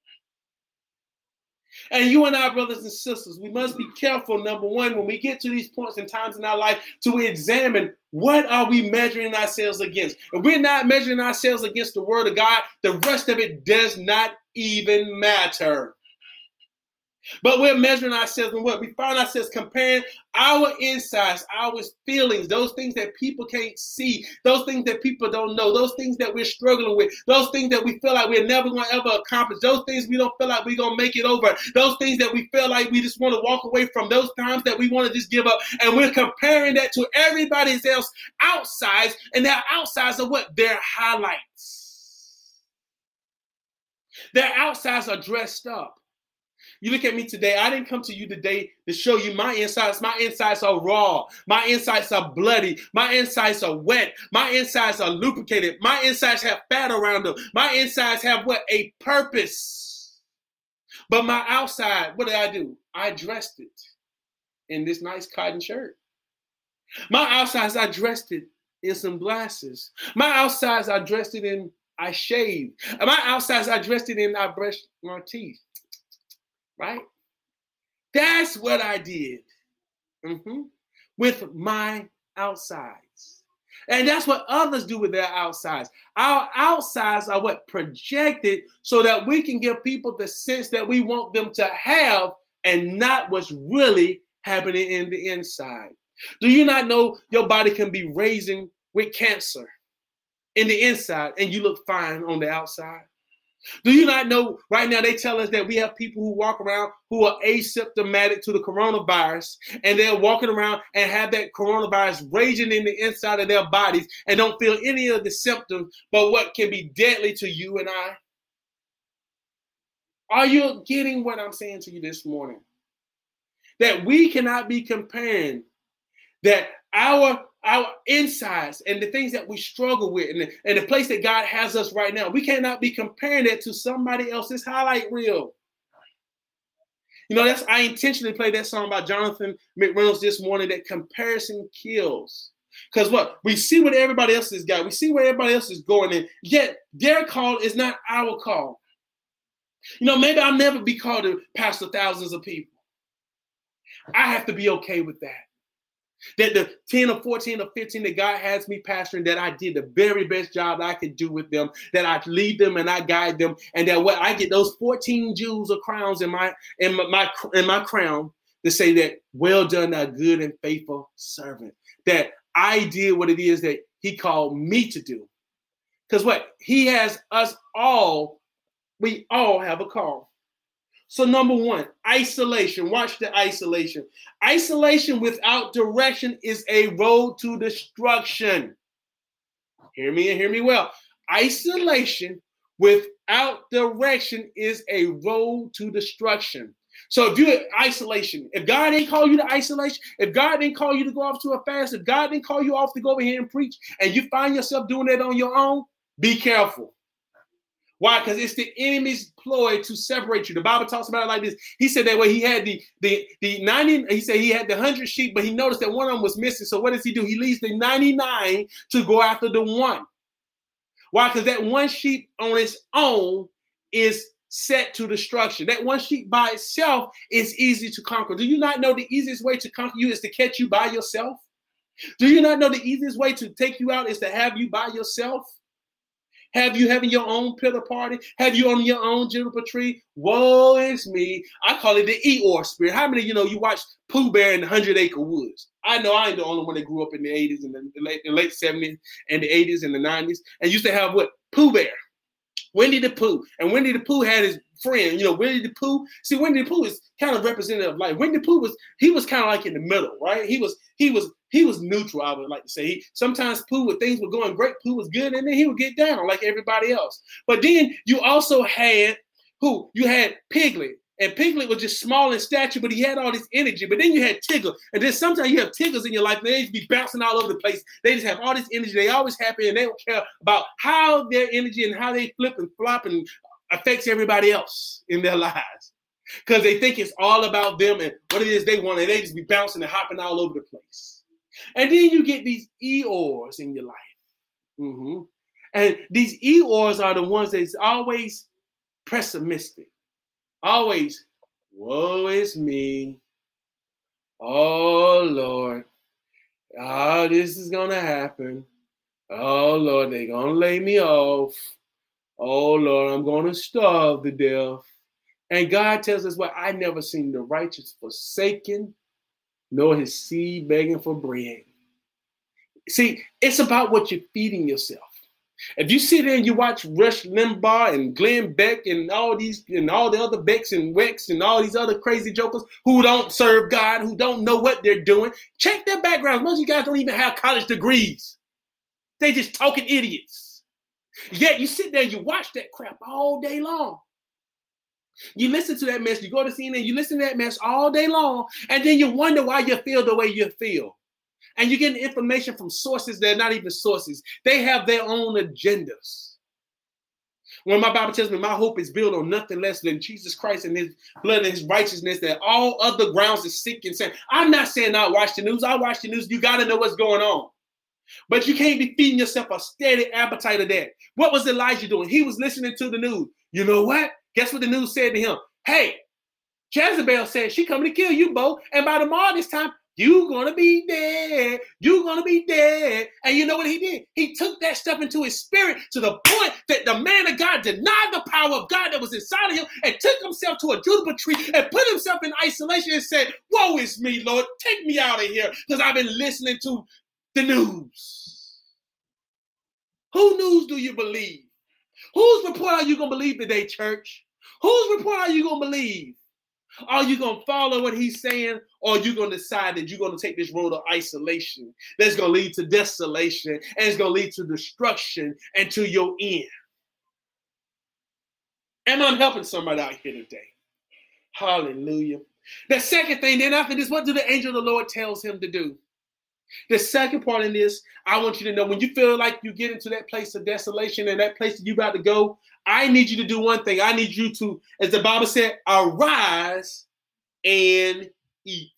And you and I, brothers and sisters, we must be careful, number one, when we get to these points and times in our life, to examine what are we measuring ourselves against. If we're not measuring ourselves against the word of God, the rest of it does not even matter. But we're measuring ourselves in what? We find ourselves comparing our insides, our feelings, those things that people can't see, those things that people don't know, those things that we're struggling with, those things that we feel like we're never going to ever accomplish, those things we don't feel like we're going to make it over, those things that we feel like we just want to walk away from, those times that we want to just give up. And we're comparing that to everybody else outsides, and their outsides are what? Their highlights. Their outsides are dressed up. You look at me today, I didn't come to you today to show you my insides. My insides are raw. My insides are bloody. My insides are wet. My insides are lubricated. My insides have fat around them. My insides have what? A purpose. But my outside, what did I do? I dressed it in this nice cotton shirt. My outsides, I dressed it in some glasses. My outsides, I dressed it in, I shaved. My outsides, I dressed it in, I brushed my teeth. Right? That's what I did mm-hmm. with my outsides. And that's what others do with their outsides. Our outsides are what? Projected so that we can give people the sense that we want them to have and not what's really happening in the inside. Do you not know your body can be raising with cancer in the inside and you look fine on the outside? Do you not know right now they tell us that we have people who walk around who are asymptomatic to the coronavirus, and they're walking around and have that coronavirus raging in the inside of their bodies and don't feel any of the symptoms, but what can be deadly to you and I? Are you getting what I'm saying to you this morning? That we cannot be comparing that our our insides and the things that we struggle with and the, and the place that God has us right now, we cannot be comparing that to somebody else's highlight reel. You know, that's I intentionally played that song by Jonathan McReynolds this morning, that comparison kills. Because what? We see what everybody else has got. We see where everybody else is going, and yet their call is not our call. You know, maybe I'll never be called to pastor thousands of people. I have to be okay with that. That the ten or fourteen or fifteen that God has me pastoring, that I did the very best job I could do with them, that I lead them and I guide them, and that what I get those fourteen jewels or crowns in my in my, my in my crown to say that, well done, thou good and faithful servant. That I did what it is that he called me to do. Because what? He has us all, we all have a call. So number one, isolation. Watch the isolation. Isolation without direction is a road to destruction. Hear me and hear me well. Isolation without direction is a road to destruction. So if you're in isolation, if God didn't call you to isolation, if God didn't call you to go off to a fast, if God didn't call you off to go over here and preach, and you find yourself doing that on your own, be careful. Why? Because it's the enemy's ploy to separate you. The Bible talks about it like this. He said that way he had the the the ninety. He said he had the hundred sheep, but he noticed that one of them was missing. So what does he do? He leaves the ninety-nine to go after the one. Why? Because that one sheep on its own is set to destruction. That one sheep by itself is easy to conquer. Do you not know the easiest way to conquer you is to catch you by yourself? Do you not know the easiest way to take you out is to have you by yourself? Have you having your own pillar party? Have you on your own juniper tree? Woe is me. I call it the Eeyore spirit. How many of you know you watched Pooh Bear in the Hundred Acre Woods? I know I ain't the only one that grew up in the eighties and the late, the late seventies and the eighties and the nineties and used to have what? Pooh Bear. Winnie the Pooh. And Winnie the Pooh had his friend, you know, Winnie the Pooh. See, Winnie the Pooh is kind of representative of life. Winnie the Pooh was, he was kind of like in the middle, right? He was, he was, he was neutral, I would like to say. He, sometimes Pooh, when things were going great, Pooh was good, and then he would get down like everybody else. But then you also had who? You had Piglet. And Piglet was just small in stature, but he had all this energy. But then you had Tigger. And then sometimes you have Tiggers in your life, and they just be bouncing all over the place. They just have all this energy. They always happy, and they don't care about how their energy and how they flip and flop and affects everybody else in their lives. Because they think it's all about them and what it is they want, and they just be bouncing and hopping all over the place. And then you get these Eeyores in your life. Mm-hmm. And these Eeyores are the ones that's always pessimistic. Always, woe is me. Oh, Lord. Oh, this is going to happen. Oh, Lord, they're going to lay me off. Oh, Lord, I'm going to starve to death. And God tells us, well, I never seen the righteous forsaken, nor his seed begging for bread. See, it's about what you're feeding yourself. If you sit there and you watch Rush Limbaugh and Glenn Beck and all these and all the other Becks and Wex and all these other crazy jokers who don't serve God, who don't know what they're doing, check their backgrounds. Most of you guys don't even have college degrees. They just talking idiots. Yet you sit there and you watch that crap all day long. You listen to that mess, you go to C N N, you listen to that mess all day long, and then you wonder why you feel the way you feel. And you're getting information from sources that are not even sources. They have their own agendas. When my Bible tells me my hope is built on nothing less than Jesus Christ and his blood and his righteousness, that all other grounds is sinking sand. I'm not saying I watch the news. I watch the news. You got to know what's going on. But you can't be feeding yourself a steady appetite of that. What was Elijah doing? He was listening to the news. You know what? Guess what the news said to him? Hey, Jezebel said she coming to kill you, Bo. And by tomorrow this time, you're going to be dead. You're going to be dead. And you know what he did? He took that stuff into his spirit to the point that the man of God denied the power of God that was inside of him and took himself to a juniper tree and put himself in isolation and said, woe is me, Lord. Take me out of here because I've been listening to the news. Whose news do you believe? Whose report are you going to believe today, church? Whose report are you going to believe? Are you going to follow what he's saying, or are you going to decide that you're going to take this road of isolation that's going to lead to desolation and it's going to lead to destruction and to your end? Am I helping somebody out here today? Hallelujah. The second thing, then after this, what do the angel of the Lord tells him to do? The second part in this, I want you to know, when you feel like you get into that place of desolation and that place that you about to go, I need you to do one thing. I need you to, as the Bible said, arise and eat.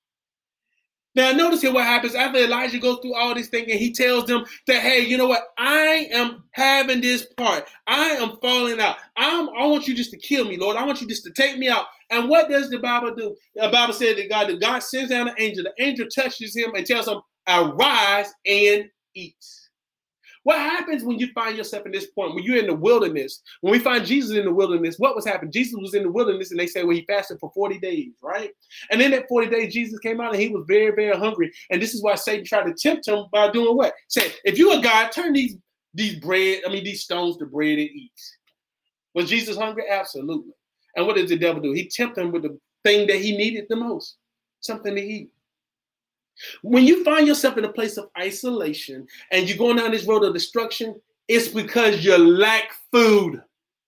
Now, notice here what happens after Elijah goes through all this thing and he tells them that, hey, you know what? I am having this part. I am falling out. I'm, I want you just to kill me, Lord. I want you just to take me out. And what does the Bible do? The Bible said that God, that God sends down an angel. The angel touches him and tells him, arise and eat. What happens when you find yourself in this point, when you're in the wilderness? When we find Jesus in the wilderness, what was happening? Jesus was in the wilderness, and they say, well, he fasted for forty days, right? And in that forty days, Jesus came out, and he was very, very hungry. And this is why Satan tried to tempt him by doing what? Say, if you're a God, turn these, these bread, I mean, these stones to bread and eat. Was Jesus hungry? Absolutely. And what did the devil do? He tempted him with the thing that he needed the most, something to eat. When you find yourself in a place of isolation and you're going down this road of destruction, it's because you lack food.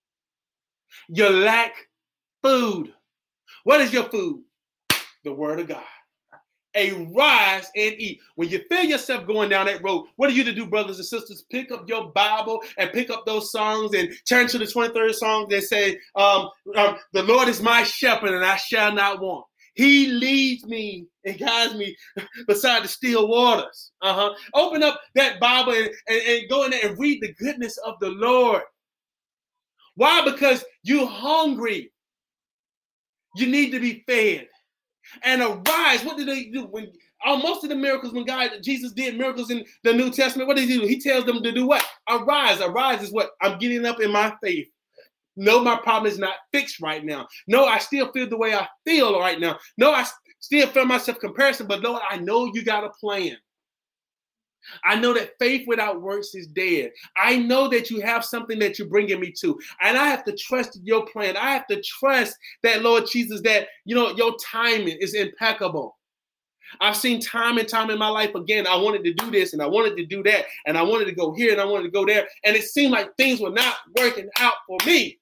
You lack food. What is your food? The word of God. Arise and eat. When you feel yourself going down that road, what are you to do, brothers and sisters? Pick up your Bible and pick up those songs and turn to the twenty-third song that say, um, um, the Lord is my shepherd and I shall not want. He leads me and guides me beside the still waters. Uh-huh. Open up that Bible and, and, and go in there and read the goodness of the Lord. Why? Because you're hungry. You need to be fed. And arise. What did they do? When uh, most of the miracles, when God, Jesus did miracles in the New Testament, what did he do? He tells them to do what? Arise. Arise is what? I'm getting up in my faith. No, my problem is not fixed right now. No, I still feel the way I feel right now. No, I still feel myself comparison, but Lord, I know you got a plan. I know that faith without works is dead. I know that you have something that you're bringing me to. And I have to trust your plan. I have to trust that, Lord Jesus, that, you know, your timing is impeccable. I've seen time and time in my life again. I wanted to do this and I wanted to do that. And I wanted to go here and I wanted to go there. And it seemed like things were not working out for me.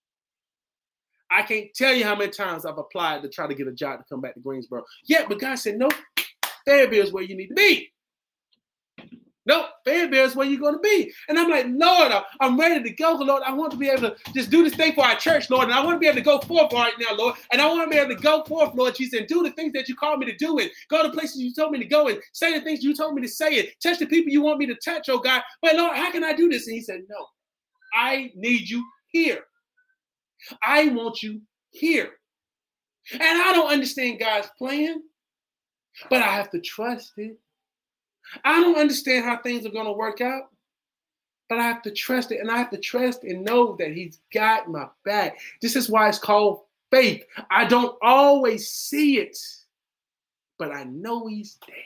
I can't tell you how many times I've applied to try to get a job to come back to Greensboro. Yeah, but God said, no, Fayetteville is where you need to be. Nope, Fayetteville is where you're going to be. And I'm like, Lord, I'm ready to go. Lord, I want to be able to just do this thing for our church, Lord. And I want to be able to go forth right now, Lord. And I want to be able to go forth, Lord Jesus, and do the things that you called me to do and go to places you told me to go and say the things you told me to say and touch the people you want me to touch, oh God. But Lord, how can I do this? And he said, no, I need you here. I want you here. And I don't understand God's plan, but I have to trust it. I don't understand how things are going to work out, but I have to trust it. And I have to trust and know that he's got my back. This is why it's called faith. I don't always see it, but I know he's there.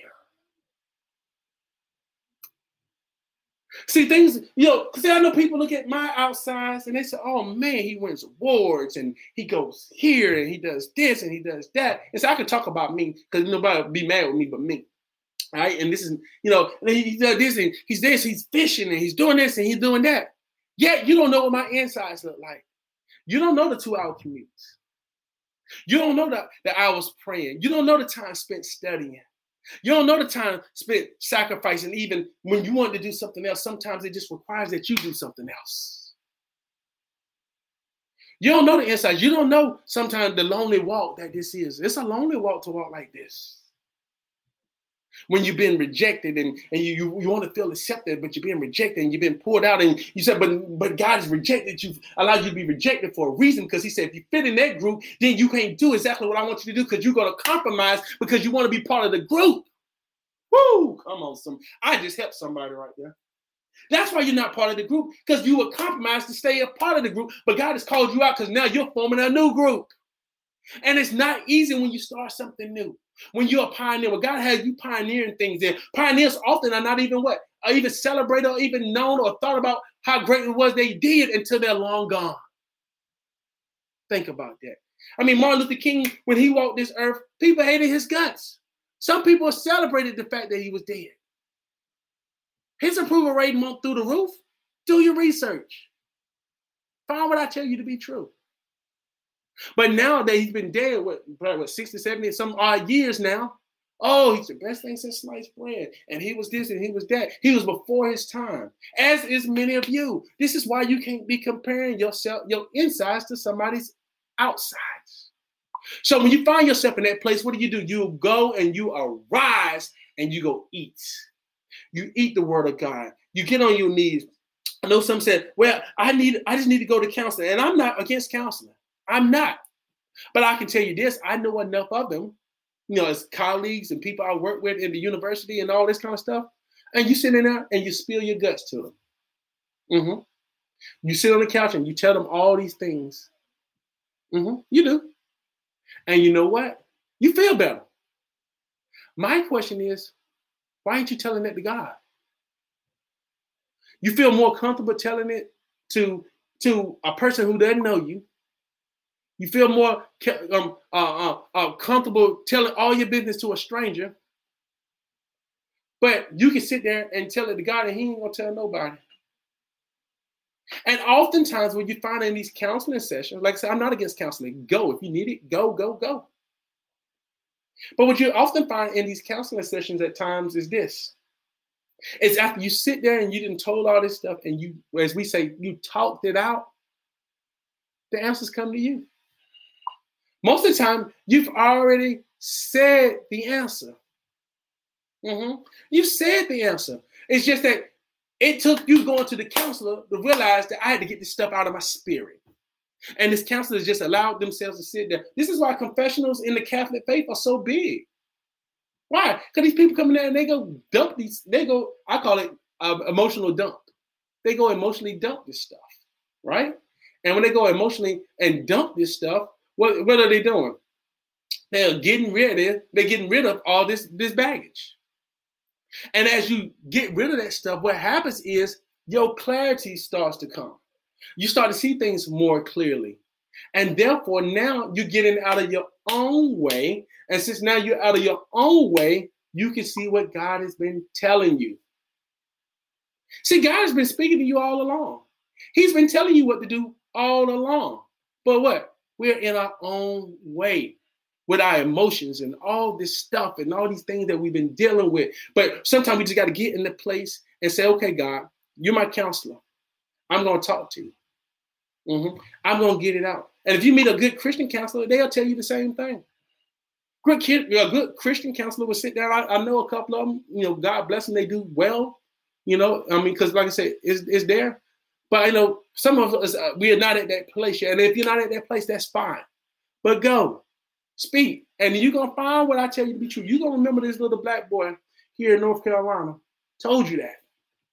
See, things, you know, because I know people look at my outsides and they say, oh man, he wins awards and he goes here and he does this and he does that. And so I can talk about me because nobody will be mad with me but me. Right? And this is, you know, he does this and he's this, he's fishing and he's doing this and he's doing that. Yet you don't know what my insides look like. You don't know the two-hour commutes. You don't know the, the hours praying. You don't know the time spent studying. You don't know the time spent sacrificing. Even when you want to do something else, sometimes it just requires that you do something else. You don't know the insides. You don't know sometimes the lonely walk that this is. It's a lonely walk to walk like this. When you've been rejected and, and you, you, you want to feel accepted, but you're being rejected and you've been pulled out and you said, but, but God has rejected you, allowed you to be rejected for a reason because he said, if you fit in that group, then you can't do exactly what I want you to do because you're going to compromise because you want to be part of the group. Woo! Come on, some. I just helped somebody right there. That's why you're not part of the group because you were compromised to stay a part of the group, but God has called you out because now you're forming a new group. And it's not easy when you start something new. When you're a pioneer, when God has you pioneering things there, pioneers often are not even what, are even celebrated or even known or thought about how great it was they did until they're long gone. Think about that. I mean, Martin Luther King, when he walked this earth, people hated his guts. Some people celebrated the fact that he was dead. His approval rating went through the roof. Do your research. Find what I tell you to be true. But now that he's been dead, what, what sixty, seventy, some odd years now, oh, he's the best thing since sliced bread. And he was this and he was that. He was before his time, as is many of you. This is why you can't be comparing yourself, your insides to somebody's outsides. So when you find yourself in that place, what do you do? You go and you arise and you go eat. You eat the word of God. You get on your knees. I know some said, well, I need, I just need to go to counseling. And I'm not against counseling. I'm not. But I can tell you this, I know enough of them, you know, as colleagues and people I work with in the university and all this kind of stuff. And you sit in there and you spill your guts to them. Mm-hmm. You sit on the couch and you tell them all these things. Mm-hmm. You do. And you know what? You feel better. My question is, why aren't you telling that to God? You feel more comfortable telling it to, to a person who doesn't know you. You feel more um, uh, uh, uh, comfortable telling all your business to a stranger. But you can sit there and tell it to God and he ain't going to tell nobody. And oftentimes when you find in these counseling sessions, like I said, I'm not against counseling. Go. If you need it, go, go, go. But what you often find in these counseling sessions at times is this. It's after you sit there and you didn't told all this stuff and you, as we say, you talked it out, the answers come to you. Most of the time, you've already said the answer. Mm-hmm. You said the answer. It's just that it took you going to the counselor to realize that I had to get this stuff out of my spirit. And this counselor just allowed themselves to sit there. This is why confessionals in the Catholic faith are so big. Why? Because these people come in there and they go dump these, they go, I call it uh, emotional dump. They go emotionally dump this stuff, right? And when they go emotionally and dump this stuff, What, what are they doing? They're getting rid of they're getting rid of all this, this baggage. And as you get rid of that stuff, what happens is your clarity starts to come. You start to see things more clearly. And therefore, now you're getting out of your own way. And since now you're out of your own way, you can see what God has been telling you. See, God has been speaking to you all along. He's been telling you what to do all along. But what? We're in our own way with our emotions and all this stuff and all these things that we've been dealing with. But sometimes we just got to get in the place and say, okay, God, you're my counselor. I'm going to talk to you. Mm-hmm. I'm going to get it out. And if you meet a good Christian counselor, they'll tell you the same thing. Good kid, a good Christian counselor will sit down. I, I know a couple of them, you know, God bless them, they do well. You know, I mean, because like I said, it's, it's there. But, you know, some of us, uh, we are not at that place yet. And if you're not at that place, that's fine. But go, speak. And you're going to find what I tell you to be true. You're going to remember this little black boy here in North Carolina told you that.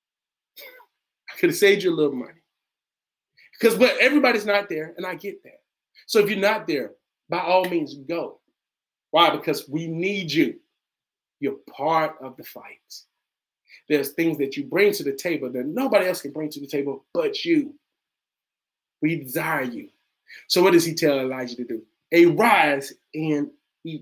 I could have saved you a little money. Because but everybody's not there, and I get that. So if you're not there, by all means, go. Why? Because we need you. You're part of the fight. There's things that you bring to the table that nobody else can bring to the table but you. We desire you. So what does he tell Elijah to do? Arise and eat.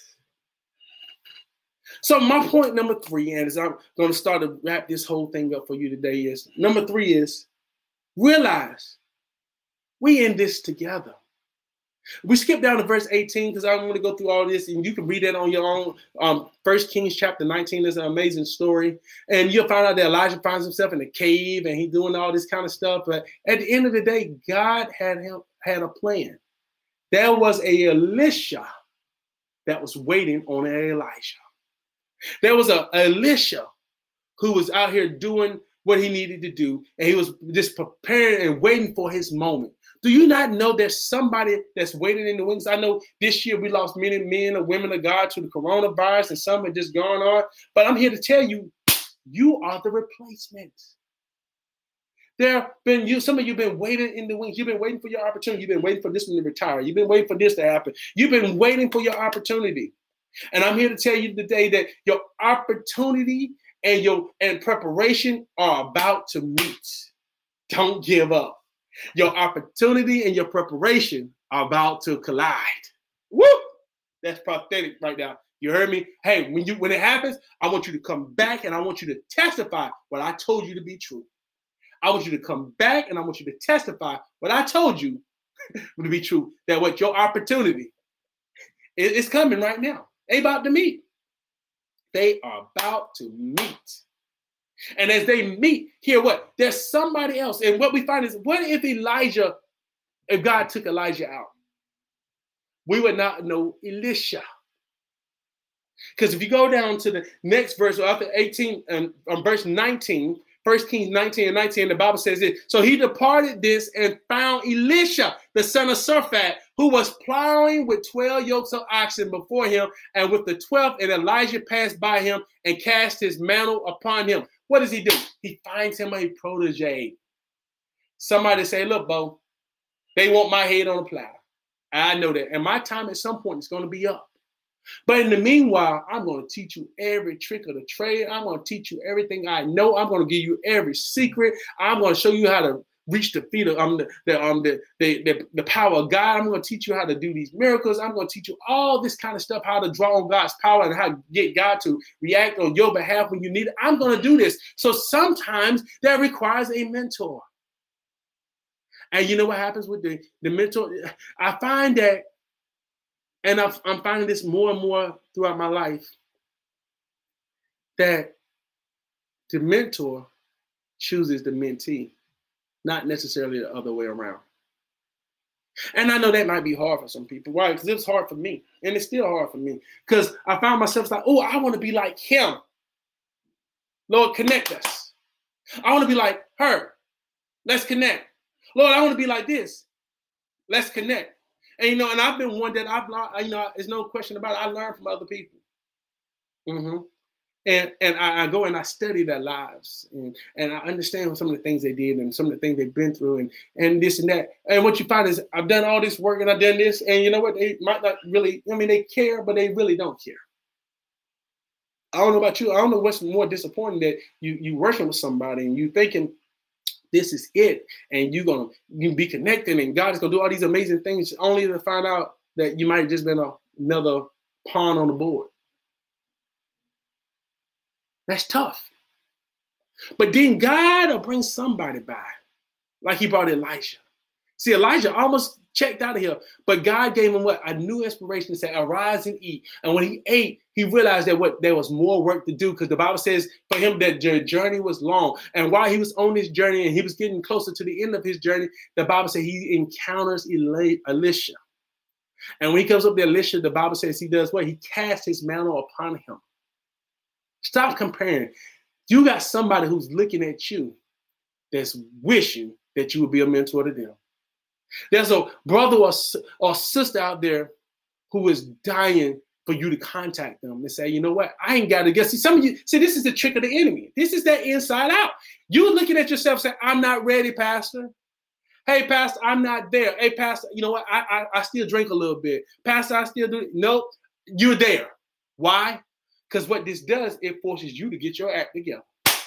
So my point number three, and as I'm going to start to wrap this whole thing up for you today, is number three is realize we in this together. We skip down to verse eighteen because I don't want to go through all this, and you can read that on your own. Um, First Kings chapter nineteen is an amazing story, and you'll find out that Elijah finds himself in a cave, and he's doing all this kind of stuff. But at the end of the day, God had him had a plan. There was a Elisha that was waiting on an Elijah. There was a Elisha who was out here doing what he needed to do, and he was just preparing and waiting for his moment. Do you not know there's somebody that's waiting in the wings? I know this year we lost many men and women of God to the coronavirus, and some have just gone on. But I'm here to tell you, you are the replacement. There have been you, some of you have been waiting in the wings. You've been waiting for your opportunity. You've been waiting for this one to retire. You've been waiting for this to happen. You've been waiting for your opportunity. And I'm here to tell you today that your opportunity and your and preparation are about to meet. Don't give up. Your opportunity and your preparation are about to collide. Woo! That's prophetic right now. You heard me? Hey, when you when it happens, I want you to come back and I want you to testify what I told you to be true. I want you to come back and I want you to testify what I told you to be true. That what your opportunity is, is coming right now. They about to meet. They are about to meet. And as they meet, hear what? There's somebody else. And what we find is, what if Elijah, if God took Elijah out? We would not know Elisha. Because if you go down to the next verse, after eighteen, um, um, verse nineteen, First Kings nineteen and nineteen, the Bible says it. So he departed this and found Elisha, the son of Shaphat, who was plowing with twelve yokes of oxen before him, and with the twelfth, and Elijah passed by him and cast his mantle upon him. What does he do? He finds him a protege. Somebody say, look, Bo, they want my head on a platter. I know that. And my time at some point is going to be up. But in the meanwhile, I'm going to teach you every trick of the trade. I'm going to teach you everything I know. I'm going to give you every secret. I'm going to show you how to reach the feet of um, the, the, um, the, the, the, the power of God. I'm going to teach you how to do these miracles. I'm going to teach you all this kind of stuff, how to draw on God's power and how to get God to react on your behalf when you need it. I'm going to do this. So sometimes that requires a mentor. And you know what happens with the, the mentor? I find that, and I've, I'm finding this more and more throughout my life, that the mentor chooses the mentee, not necessarily the other way around. And I know that might be hard for some people. Why? Because it was hard for me. And it's still hard for me. Because I found myself like, oh, I want to be like him. Lord, connect us. I want to be like her. Let's connect. Lord, I want to be like this. Let's connect. And, you know, and I've been one that I've learned, you know, there's no question about it. I learn from other people. Mm-hmm. And and I, I go and I study their lives. And, and I understand some of the things they did and some of the things they've been through and, and this and that. And what you find is I've done all this work and I've done this. And you know what? They might not really, I mean, they care, but they really don't care. I don't know about you. I don't know what's more disappointing, that you, you working with somebody and you thinking, this is it, and you're gonna you be connected, and God is gonna do all these amazing things, only to find out that you might have just been a, another pawn on the board. That's tough. But then God will bring somebody by, like He brought Elisha. See, Elijah almost checked out of here, but God gave him what? A new inspiration to say, arise and eat. And when he ate, he realized that what there was more work to do, because the Bible says for him that the journey was long. And while he was on this journey and he was getting closer to the end of his journey, the Bible says he encounters Elisha. And when he comes up to Elisha, the Bible says he does what? He casts his mantle upon him. Stop comparing. You got somebody who's looking at you that's wishing that you would be a mentor to them. There's a brother or, or sister out there who is dying for you to contact them and say, you know what? I ain't got to get. See, some of you, see, this is the trick of the enemy. This is that inside out. You're looking at yourself saying, I'm not ready, Pastor. Hey, Pastor, I'm not there. Hey, Pastor, you know what? I, I, I still drink a little bit. Pastor, I still do. Nope, you're there. Why? Because what this does, it forces you to get your act together.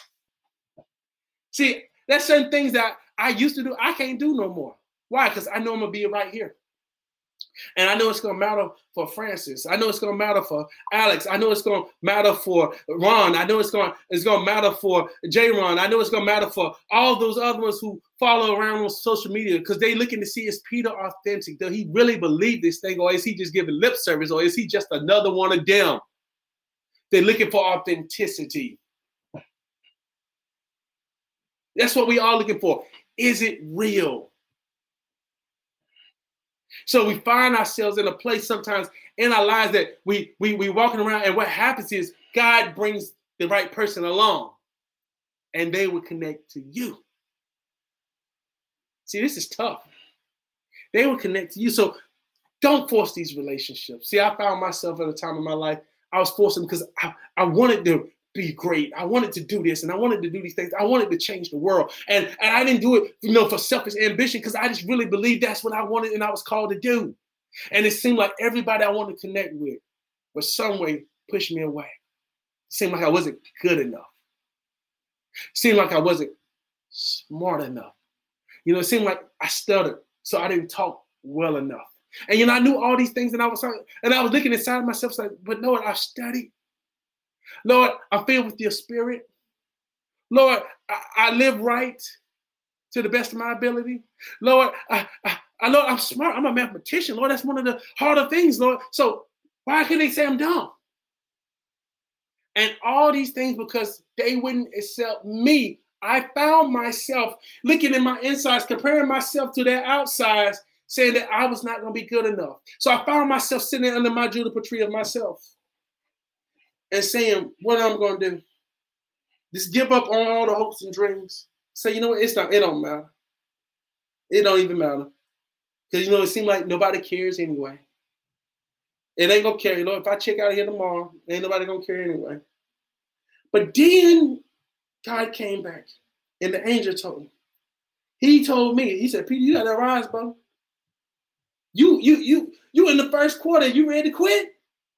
See, there's certain things that I used to do, I can't do no more. Why? Because I know I'm going to be right here. And I know it's going to matter for Francis. I know it's going to matter for Alex. I know it's going to matter for Ron. I know it's going, it's going to matter for J. Ron. I know it's going to matter for all those other ones who follow around on social media, because they looking to see, is Peter authentic? Does he really believe this thing? Or is he just giving lip service? Or is he just another one of them? They're looking for authenticity. That's what we are looking for. Is it real? So we find ourselves in a place sometimes in our lives that we we we walking around, and what happens is God brings the right person along, and they will connect to you. See, this is tough. They will connect to you. So don't force these relationships. See, I found myself at a time in my life, I was forcing because I, I wanted to be great. I wanted to do this, and I wanted to do these things. I wanted to change the world. And, and I didn't do it, you know, for selfish ambition, because I just really believed that's what I wanted and I was called to do. And it seemed like everybody I wanted to connect with was some way pushed me away. It seemed like I wasn't good enough. It seemed like I wasn't smart enough. You know, it seemed like I stuttered, so I didn't talk well enough. And, you know, I knew all these things, and I was and I was looking inside of myself like, but Lord, I've studied. Lord, I'm filled with your spirit. Lord, I, I live right to the best of my ability. Lord, I, I, I, Lord, I'm smart. I'm a mathematician. Lord, that's one of the harder things, Lord. So why can they say I'm dumb? And all these things because they wouldn't accept me. I found myself looking in my insides, comparing myself to their outsides, saying that I was not going to be good enough. So I found myself sitting under my juniper tree of myself and saying, what I'm going to do? Just give up on all the hopes and dreams. Say, you know what? It's not, it don't matter. It don't even matter. Because, you know, it seems like nobody cares anyway. It ain't going to care. You know, if I check out of here tomorrow, ain't nobody going to care anyway. But then God came back, and the angel told me. He told me, he said, Peter, you got to rise, bro. You, you, you, you in the first quarter, you ready to quit?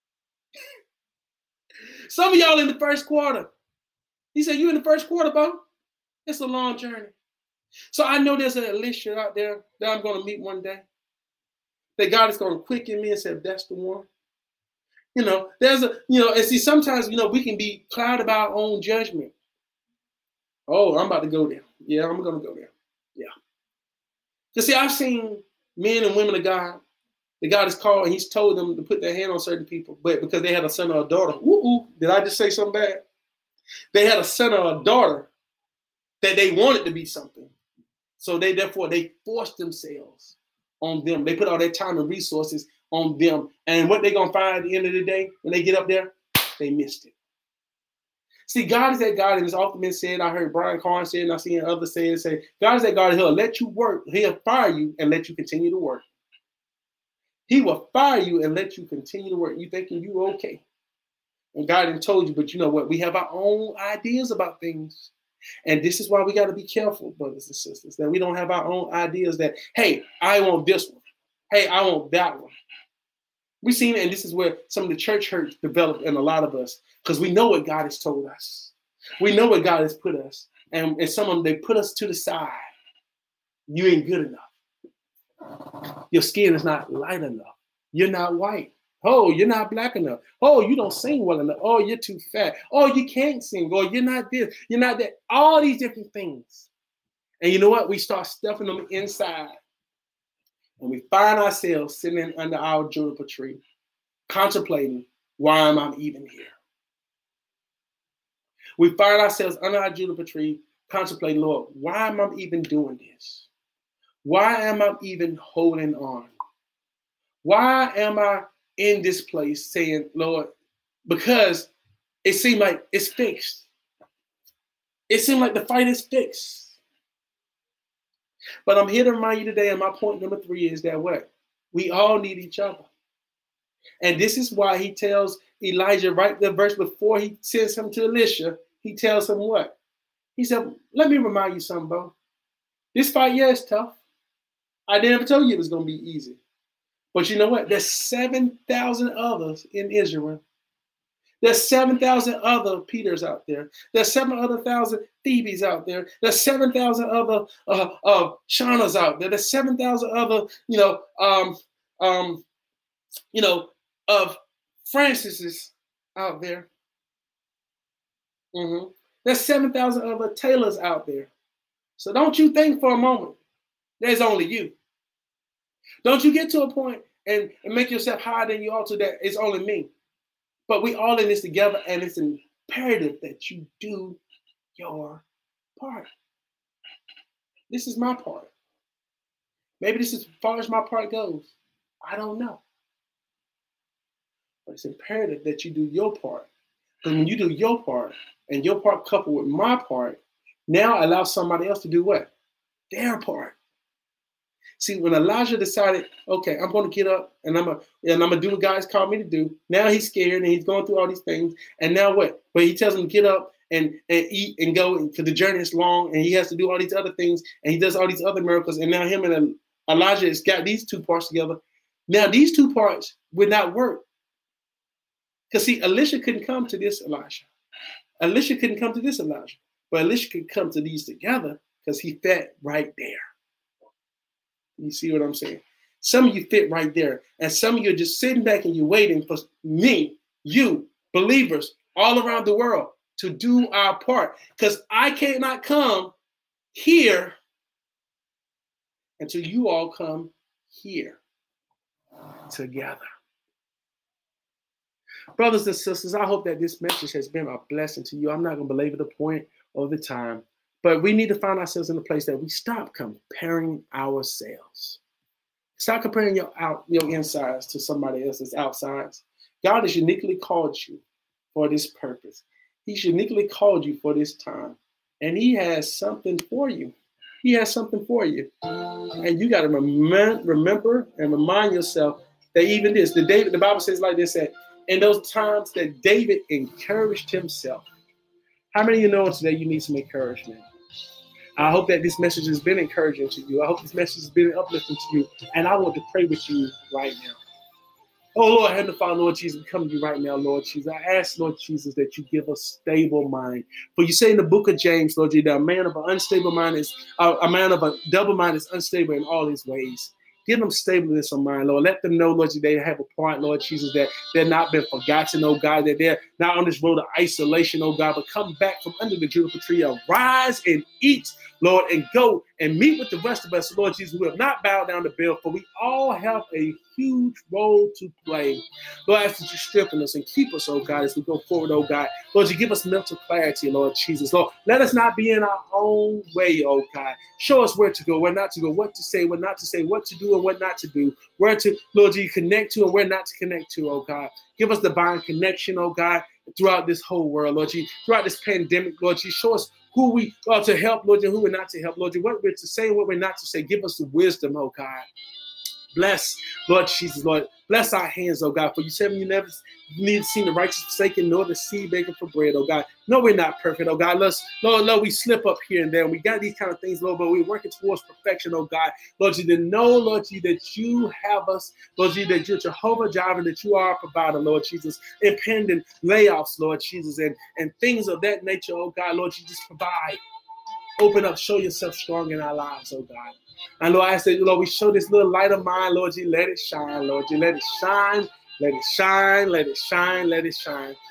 Some of y'all in the first quarter. He said, you in the first quarter, bro? It's a long journey. So I know there's an Elisha out there that I'm going to meet one day. That God is going to quicken me and say, that's the one. You know, there's a, you know, and see, sometimes, you know, we can be clouded by our own judgment. Oh, I'm about to go there. Yeah, I'm going to go there. Yeah. Because see, I've seen men and women of God that God has called, and he's told them to put their hand on certain people, but because they had a son or a daughter, ooh, ooh, did I just say something bad? They had a son or a daughter that they wanted to be something. So they, therefore, they forced themselves on them. They put all their time and resources on them. And what they're going to find at the end of the day, when they get up there, they missed it. See, God is that God, and it's often been said, I heard Brian Carn say, and I've seen others say, and say, God is that God, he'll let you work, he'll fire you and let you continue to work. He will fire you and let you continue to work. You thinking you okay. And God didn't told you, but you know what? We have our own ideas about things. And this is why we got to be careful, brothers and sisters, that we don't have our own ideas that, hey, I want this one. Hey, I want that one. We've seen it, and this is where some of the church hurt developed in a lot of us, because we know what God has told us. We know what God has put us. And, and some of them, they put us to the side. You ain't good enough. Your skin is not light enough. You're not white. Oh, you're not black enough. Oh, you don't sing well enough. Oh, you're too fat. Oh, you can't sing. Oh, you're not this. You're not that. All these different things. And you know what? We start stuffing them inside. And we find ourselves sitting under our juniper tree, contemplating, why am I even here? We find ourselves under our juniper tree, contemplating, Lord, why am I even doing this? Why am I even holding on? Why am I in this place saying, Lord, because it seemed like it's fixed. It seemed like the fight is fixed. But I'm here to remind you today, and my point number three is that what? We all need each other. And this is why he tells Elijah right the verse before he sends him to Elisha, he tells him what? He said, let me remind you something, bro. This fight, yeah, is tough. I never told you it was going to be easy. But you know what? There's seven thousand others in Israel. There's seven thousand other Peters out there. There's seven other thousand Phoebes out there. There's seven thousand other uh, uh, Shaunas out there. There's seven thousand other, you know, um, um, you know, of Francises out there. Mm-hmm. There's seven thousand other Taylors out there. So don't you think for a moment there's only you. Don't you get to a point and, and make yourself higher than you ought to that it's only me. But we all in this together, and it's imperative that you do your part. This is my part. Maybe this is as far as my part goes. I don't know. But it's imperative that you do your part. Because when you do your part, and your part coupled with my part, now allow somebody else to do what? Their part. See, when Elijah decided, okay, I'm going to get up and I'm going and I'm going to do what God's called me to do. Now he's scared and he's going through all these things. And now what? But he tells him to get up and, and eat and go because the journey is long and he has to do all these other things. And he does all these other miracles. And now him and Elijah has got these two parts together. Now these two parts would not work. Because see, Elisha couldn't come to this Elijah. Elisha couldn't come to this Elijah. But Elisha could come to these together because he fit right there. You see what I'm saying? Some of you fit right there. And some of you are just sitting back and you're waiting for me, you, believers all around the world to do our part. Because I cannot come here until you all come here together. Brothers and sisters, I hope that this message has been a blessing to you. I'm not going to belabor the point all the time. But we need to find ourselves in a place that we stop comparing ourselves. Stop comparing your out your insides to somebody else's outsides. God has uniquely called you for this purpose. He's uniquely called you for this time. And he has something for you. He has something for you. And you got to rem- remember and remind yourself that even this, the David, the Bible says like this, that in those times that David encouraged himself. How many of you know today you need some encouragement? I hope that this message has been encouraging to you. I hope this message has been uplifting to you. And I want to pray with you right now. Oh, Lord, Heavenly Father, Lord Jesus, we come to you right now, Lord Jesus. I ask, Lord Jesus, that you give us stable mind. For you say in the book of James, Lord Jesus, that a man of an unstable mind is, uh, a man of a double mind is unstable in all his ways. Give them stableness of mind, Lord. Let them know, Lord, they have a part, Lord Jesus, that they're not been forgotten, oh God, that they're not on this road of isolation, oh God, but come back from under the juniper tree, arise and eat, Lord, and go and meet with the rest of us, Lord Jesus, who have not bowed down to Baal, for we all have a huge role to play. Lord, I ask that you strengthen us and keep us, oh God, as we go forward, oh God. Lord, you give us mental clarity, Lord Jesus. Lord, let us not be in our own way, oh God. Show us where to go, where not to go, what to say, what not to say, what to do and what not to do, where to, Lord, you connect to and where not to connect to, oh God. Give us divine connection, oh God, throughout this whole world, Lord Jesus. Throughout this pandemic, Lord Jesus, show us who we are to help, Lord, and who we're not to help, Lord. What we're to say and what we're not to say. Give us the wisdom, oh God. Bless, Lord Jesus, Lord. Bless our hands, oh God. For you said you never need to see the righteous forsaken, nor the seed begging for bread, oh God. No, we're not perfect, oh God. Let's, Lord, Lord, we slip up here and there. We got these kind of things, Lord, but we're working towards perfection, oh God. Lord, you didn't know, Lord, you that you have us, Lord, you that you're Jehovah Jireh, that you are a provider, Lord Jesus. Impending layoffs, Lord Jesus, and, and things of that nature, oh God, Lord, you just provide. Open up, show yourself strong in our lives, oh God. And Lord, I say, Lord, we show this little light of mine, Lord, you let it shine, Lord, you let it shine, let it shine, let it shine, let it shine.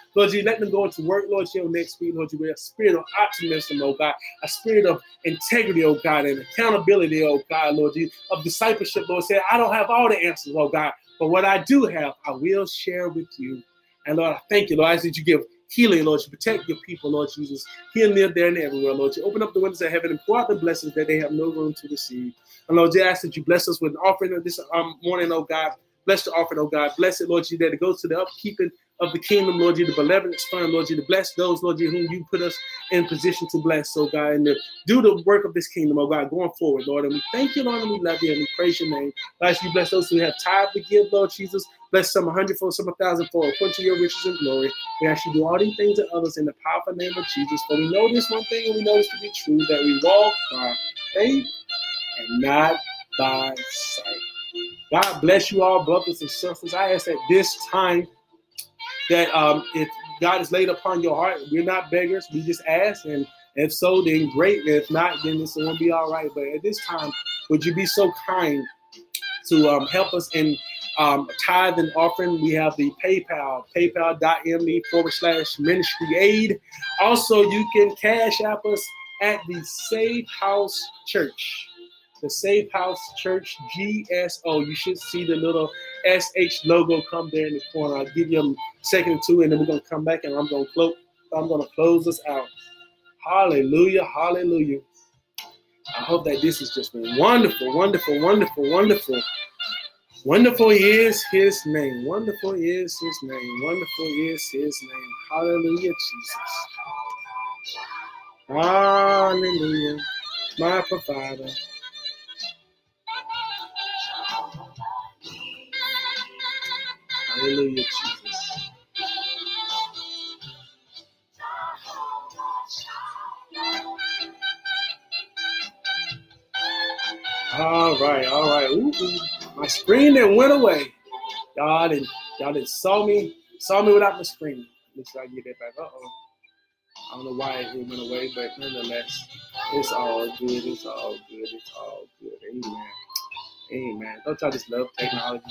Lord Jesus, let them go into work, Lord Jesus, next week, Lord Jesus, with a spirit of optimism, oh God, a spirit of integrity, oh God, and accountability, oh God, Lord Jesus, of discipleship, Lord, say, I don't have all the answers, oh God, but what I do have, I will share with you. And Lord, I thank you, Lord, I ask that you give healing, Lord, you protect your people, Lord Jesus, here and there, there, and everywhere, Lord. You open up the windows of heaven and pour out the blessings that they have no room to receive. And Lord, I ask that you bless us with an offering of this um, morning, oh God. Bless the offering, oh God. Bless it, Lord Jesus, that it goes to the upkeeping of the kingdom, Lord Jesus, the benevolence fund, Lord Jesus, to bless those, Lord Jesus, whom you put us in position to bless, oh God, and to do the work of this kingdom, oh God, going forward, Lord. And we thank you, Lord, and we love you, and we praise your name. I ask you bless those who have time to give, Lord Jesus. Bless some a hundredfold, some a thousandfold, according to your riches and glory. We ask you to do all these things to others in the powerful name of Jesus. For we know this one thing, and we know this to be true, that we walk by faith and not by sight. God bless you all, brothers and sisters. I ask at this time that um, if God is laid upon your heart, we're not beggars. We just ask, and if so, then great. If not, then it's going to be all right. But at this time, would you be so kind to um, help us in um, tithe and offering? We have the PayPal, paypal.me forward slash ministry aid. Also, you can cash app us at the Safe House Church. The Safe House Church, G S O. You should see the little S H logo come there in the corner. I'll give you a second or two, and then we're going to come back, and I'm going to close, I'm going to close this out. Hallelujah, hallelujah. I hope that this has just been wonderful, wonderful, wonderful, wonderful. Wonderful is his name. Wonderful is his name. Wonderful is his name. Hallelujah, Jesus. Hallelujah, my provider. Hallelujah, Jesus. All right, all right. Ooh, ooh. My screen that went away. Y'all didn't, y'all didn't saw me, saw me without my screen. Make sure I get that back. Uh-oh. I don't know why it went away, but nonetheless, it's all good. It's all good. It's all good. Amen. Amen. Don't y'all just love technology?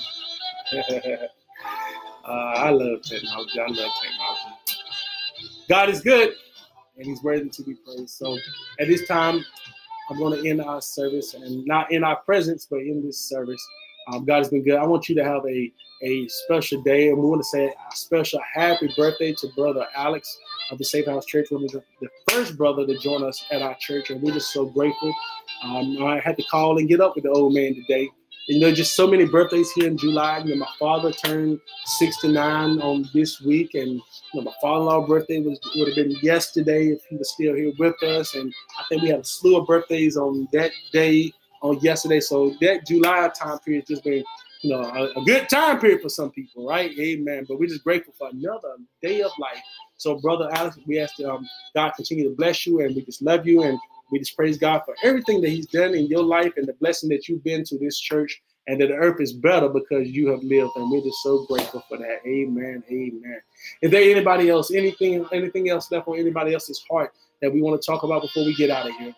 uh, I love technology. I love technology. God is good, and he's worthy to be praised. So at this time, I'm going to end our service, and not in our presence, but in this service. Um, God has been good. I want you to have a, a special day, and we want to say a special happy birthday to Brother Alex of the Safe House Church, one of the, the first brother to join us at our church, and we're just so grateful. Um, I had to call and get up with the old man today. You know, just so many birthdays here in July. You know, my father turned sixty-nine on this week, and you know, my father-in-law's birthday was would have been yesterday if he was still here with us. And I think we had a slew of birthdays on that day, on yesterday. So that July time period has just been, you know, a, a good time period for some people, right? Amen. But we're just grateful for another day of life. So, Brother Alex, we ask um, God continue to bless you, and we just love you, and we just praise God for everything that he's done in your life and the blessing that you've been to this church, and that the earth is better because you have lived. And we're just so grateful for that. Amen. Amen. Is there anybody else, anything, anything else left on anybody else's heart that we want to talk about before we get out of here?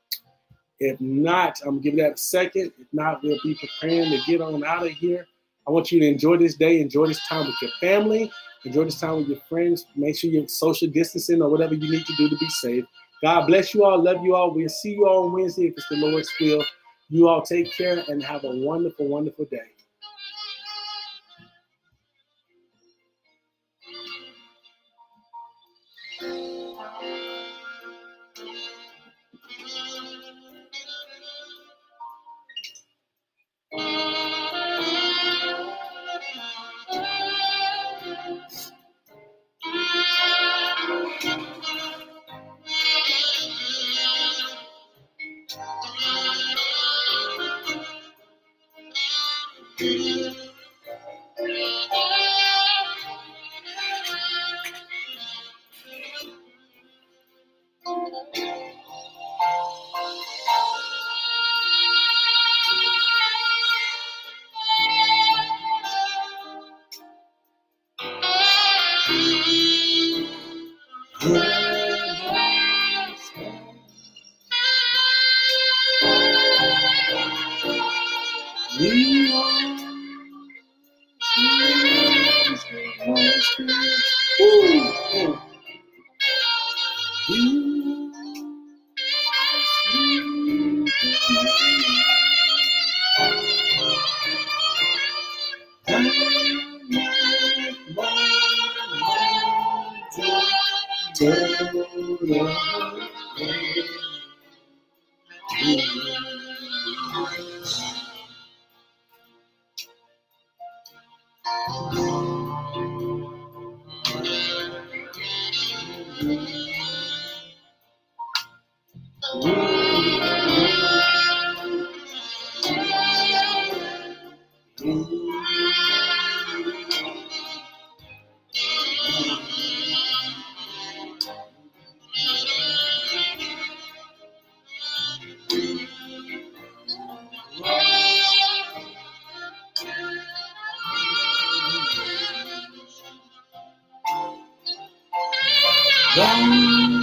If not, I'm going to give that a second. If not, we'll be preparing to get on out of here. I want you to enjoy this day, enjoy this time with your family, enjoy this time with your friends. Make sure you're social distancing or whatever you need to do to be safe. God bless you all. Love you all. We'll see you all on Wednesday if it's the Lord's will. You all take care and have a wonderful, wonderful day. We are One